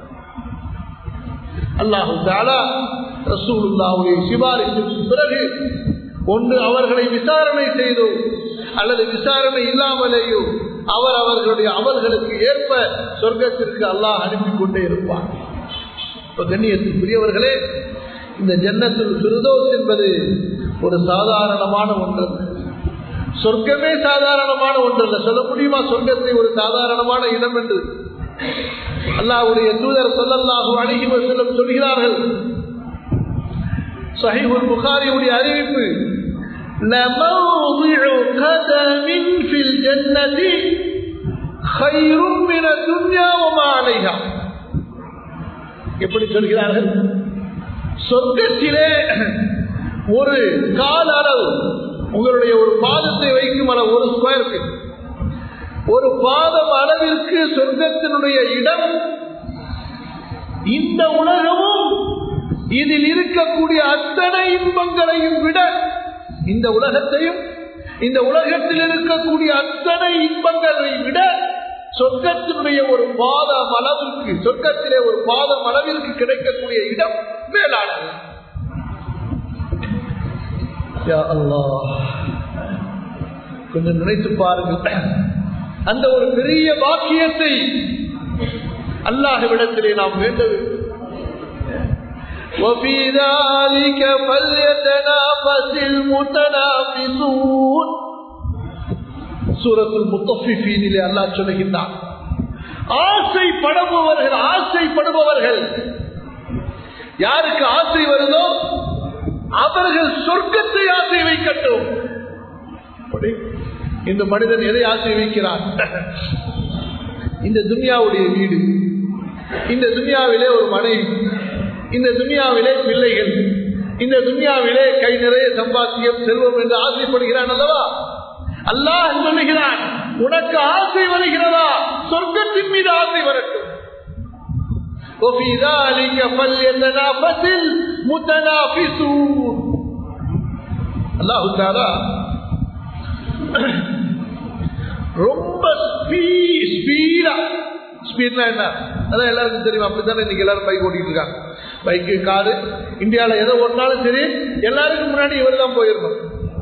அல்லாஹ் தஆலா ரசூலுல்லாஹ்வுடைய சிபாரிசுக்கு பிறகு ஒன்று அவர்களை விசாரணை செய்தோ அல்லது விசாரணை இல்லாமலேயோ அவர்களுடைய அமல்களுக்கு ஏற்ப சொர்க்கத்திற்கு அல்லாஹ் அனுப்பி கொண்டே இருப்பார். கண்ணியத்திற்குரியவர்களே, இந்த ஜன்னத்துல் ஃபிர்தௌஸ் என்பது ஒரு சாதாரணமான ஒன்று. சொர்க்கமே சாதாரணமான ஒன்றல்ல. சொல்ல முடியுமா சொர்க்கத்தை ஒரு சாதாரணமான இடம் என்று? அல்லாஹ்வுடைய தூதர் ஸல்லல்லாஹு அலைஹி வஸல்லம் சொல்கிறார்கள், ஸஹீஹுல் புகாரியுடைய அறிவிப்பு, லமௌதிஉ கதமின் ஃபில் ஜன்னதி கைரும் மின துன்யா வமா அலைஹா. எப்படி சொல்கிறார்கள்? சொர்க்கத்திலே ஒரு கால அளவு, உங்களுடைய ஒரு பாதத்தை வைக்கும் அளவு, ஒரு ஸ்கொயர் ஃபீட், ஒரு பாதம் அளவிற்கு சொர்க்கத்தினுடைய இடம் இந்த உலகமும் இதில் இருக்கக்கூடிய அத்தனை இன்பங்களையும் விட, இந்த உலகத்தையும் இந்த உலகத்தில் இருக்கக்கூடிய அத்தனை இன்பங்களை விட சொர்க்கத்தினுடைய ஒரு பாதம் அளவிற்கு, சொர்க்கத்திலே ஒரு பாதம் அளவிற்கு கிடைக்கக்கூடிய இடம் மேலானது. யா அல்லாஹ், கொஞ்சம் நினைத்து பாருங்கள். அந்த ஒரு பெரிய பாக்கியத்தை அல்லாஹ்விடத்திலே நாம் வேண்ட வேண்டும். وَفِي ذَلِكَ فَلْيَتَنَافَسِ الْمُتَنَافِسُونَ. சூரத்துல் முத்தஃபிஃபீனிலே அல்லாஹ் சொல்லுகின்றான், ஆசைப்படுபவர்கள் யாருக்கு ஆசை வருதோ அவர்கள் சொர்க்கத்தை ஆசை வைக்கட்டும். இந்த மனிதன் எதை ஆசை வைக்கிறான்? இந்த துன்யாவுடைய வீடு, இந்த துன்யாவிலே ஒரு மனைவி, இந்த துன்யாவிலே பிள்ளைகள், இந்த துன்யாவிலே கை நிறைய சம்பாத்தியம் செல்வம் என்று ஆசைப்படுகிறான் அல்லவா? அல்லாஹ் சொல்லுகிறான், உனக்கு ஆசை வருகிறதா? சொர்க்கத்தின் மீது ஆசை வரட்டும். وفي ذلك فليتنافس المتنافسون. அல்லாஹ் தஆலா ரொம்ப ஸ்பீட்னா என்ன அதான் எல்லாருக்கும் தெரியும். அப்படித்தானே இன்னைக்கு எல்லாரும் பைக் ஓட்டிட்டு இருக்காங்க. பைக்கு, காரு, இந்தியாவில் எதை ஓட்டினாலும் சரி எல்லாருக்கும் முன்னாடி இவர் தான் போயிருக்கணும்.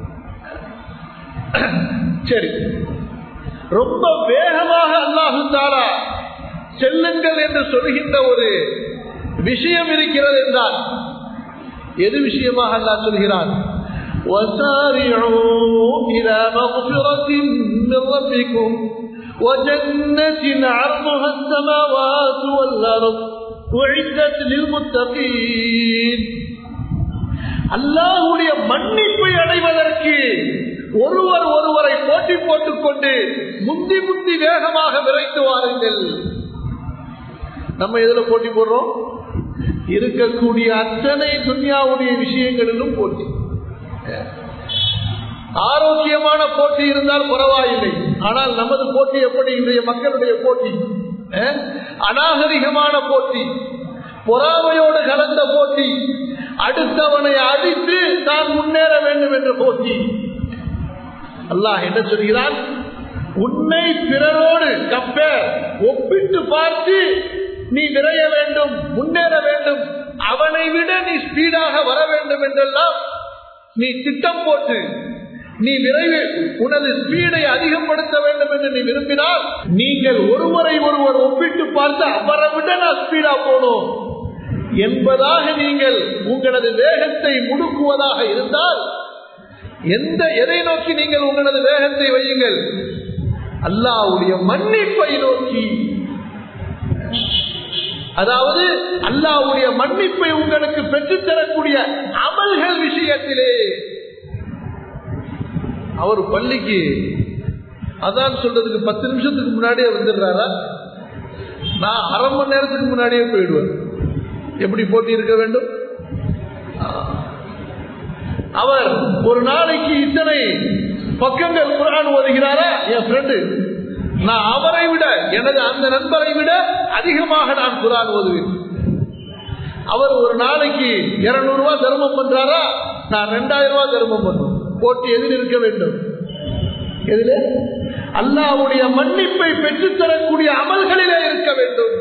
சரி, ரொம்ப வேகமாக அல்லாஹ் தஆலா செல்லுங்கள் என்று சொல்கின்ற ஒரு விஷயம் இருக்கிறது என்றால் எது விஷயமாக அல்லாஹ் சொல்கிறான்? وَسَارِعُوا إِلَى مَغْفِرَةٍ مِّن رَّبِّكُمْ وَجَنَّةٍ عَرْضُهَا السَّمَاوَاتُ وَالْأَرْضُ أُعِدَّتْ لِلْمُتَّقِينَ. அல்லாஹ்வுடைய மன்னிப்பை அடைவதற்கு ஒருவரை போட்டி போட்டுக் கொண்டு முந்தி வேகமாக விரைத்து வாருங்கள். நம்ம எதுல போட்டி போடுறோம்? இருக்கக்கூடிய அத்தனை துன்யாவுடைய விஷயங்களிலும் போட்டி. ஆரோக்கியமான போட்டி இருந்தால் பரவாயில்லை. ஆனால் நமது போட்டி எப்படி? இன்றைய மக்களுடைய போட்டி அநாகரிகமான போட்டி, பொறாமையோடு கலந்த போட்டி, அடுத்தவனை அடித்து தான் முன்னேற வேண்டும் என்ற போட்டி. அல்லாஹ் என்ன சொல்கிறான்? உன்னை பிறரோடு ஒப்பிட்டு பார்த்து நீ விரைய வேண்டும், முன்னேற வேண்டும், அவனை விட நீ ஸ்பீடாக வர வேண்டும் என்றெல்லாம் நீ திட்டம் போட்டு நீ விரைவு உனது ஸ்பீடை அதிகப்படுத்த வேண்டும் என்று நீ விரும்பினால் நீங்கள் ஒருவர் ஒப்பிட்டு பார்த்து அவரை விட நான் ஸ்பீடா போனோம் என்பதாக நீங்கள் உங்களது வேகத்தை முடுக்குவதாக இருந்தால் எதை நோக்கி நீங்கள் உங்களது வேகத்தை வையுங்கள்? அல்லாஹ்வுடைய மன்னிப்பை நோக்கி. அதாவது அல்லாஹ்வுடைய மன்னிப்பை உங்களுக்கு பெற்றுத்தரக்கூடிய அமல்கள் விஷயத்திலே. அவர் பள்ளிக்கு அதான் சொல்றதுக்கு 10 நிமிஷத்துக்கு முன்னாடியே வந்துடுறாரா? நான் அரை மணி நேரத்துக்கு முன்னாடியே போயிடுவேன். எப்படி போட்டி இருக்க வேண்டும்? அவர் ஒரு நாளைக்கு இத்தனை பக்கங்கள் குர்ஆன் ஓதுகிறாரா? என் ஃப்ரெண்டு, நான் அவரை விட, எனது அந்த நண்பரை விட அதிகமாக நான் குர்ஆன் ஓதுவேன். அவர் ஒரு நாளைக்கு 200 ரூபாய் தர்மம் பண்றாரா? நான் 2000 ரூபாய் தர்மம் பண்ணுவேன். போட்டி எதில் இருக்க வேண்டும்? எதிலே? அல்லாஹ்வுடைய மன்னிப்பை பெற்றுத்தரக்கூடிய அமல்களிலே இருக்க வேண்டும்.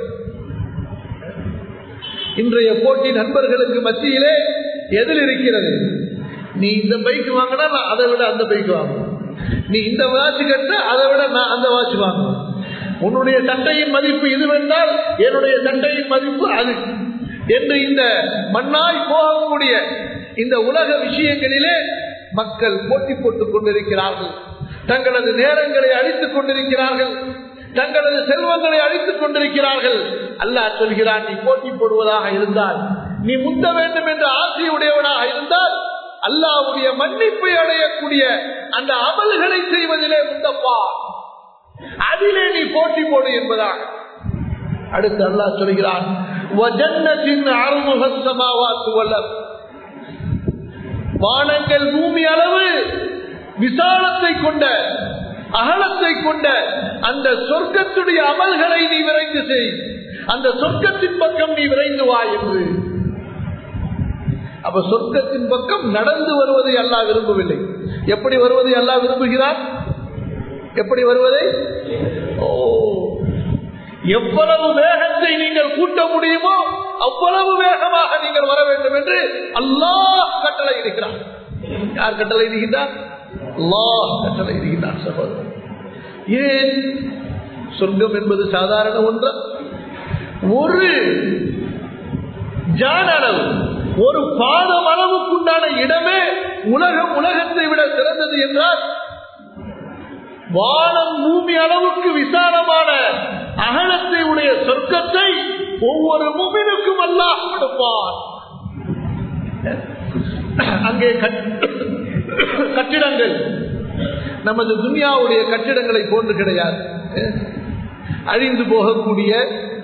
இன்றைய போட்டி நண்பர்களுக்கு மத்தியிலே எதில் இருக்கிறது? நீ இந்த பைக் வாங்கினா நான் அதை விட அந்த பைக் வாங்குவேன், நீ இந்த வாட்ச் கட்ட அதை விட நான் அந்த வாட்ச் வாங்குவேன், உன்னுடைய சட்டையின் மதிப்பு இதுவென்றால் என்னுடைய சட்டையின் மதிப்பு அது என்று இந்த மண்ணாய் போகக்கூடிய இந்த உலக விஷயங்களிலே மக்கள் போட்டி போட்டுக் கொண்டிருக்கிறார்கள். தங்களது நேரங்களை அழித்துக் கொண்டிருக்கிறார்கள், தங்களது செல்வங்களை அழித்துக் கொண்டிருக்கிறார்கள். அல்லாஹ் சொல்கிறான், நீ போட்டி போடுவதாக இருந்தால், நீ முந்த வேண்டும் என்ற ஆசையுடையவனாக இருந்தால் அல்லாஹ்வுடைய மன்னிப்பை அடையக்கூடிய அந்த அமல்களை செய்வதிலே முந்தப்பா, அதிலே நீ போட்டி போடு என்பதாக. அடுத்து அல்லாஹ் சொல்கிறான், வானங்கள் பூமி அளவு விசாலத்தை கொண்ட, அகலத்தை கொண்ட அந்த சொர்க்கத்துடைய அமல்களை நீ விரைந்து செய், அந்த சொர்க்கத்தின் பக்கம் நீ விரைந்து வா என்று. அப்ப சொர்க்கத்தின் பக்கம் நடந்து வருவதை அல்லாஹ் விரும்பவில்லை. எப்படி வருவதை அல்லாஹ் விரும்புகிறார்? எப்படி வருவதை? எவ்வளவு வேகத்தை நீங்கள் கூட்ட முடியுமோ அவ்வளவு வேகமாக நீங்கள் வர வேண்டும் என்று அல்லாஹ் கட்டளை இருக்கிறார். யார் கட்டளை இருக்கிறார்? அல்லாஹ் கட்டளை இருக்கிறார். சகோதரர், ஏன் சொர்க்கம் என்பது சாதாரண ஒன்று? ஒரு ஜான் அளவு, ஒரு பாதம் அளவுக்குண்டான இடமே உலகத்தை விட சிறந்தது என்றால் வானம் பூமி அளவுக்கு விசாலமான அகலத்தை உடைய சொர்க்கத்தை ஒவ்வொரு முஃமினுக்கும் அல்லாஹ் கொடுப்பான். அங்கே கட்டிடங்கள் நமது துன்யாவுடைய கட்டிடங்களை போன்று கிடையாது. அழிந்து போகக்கூடிய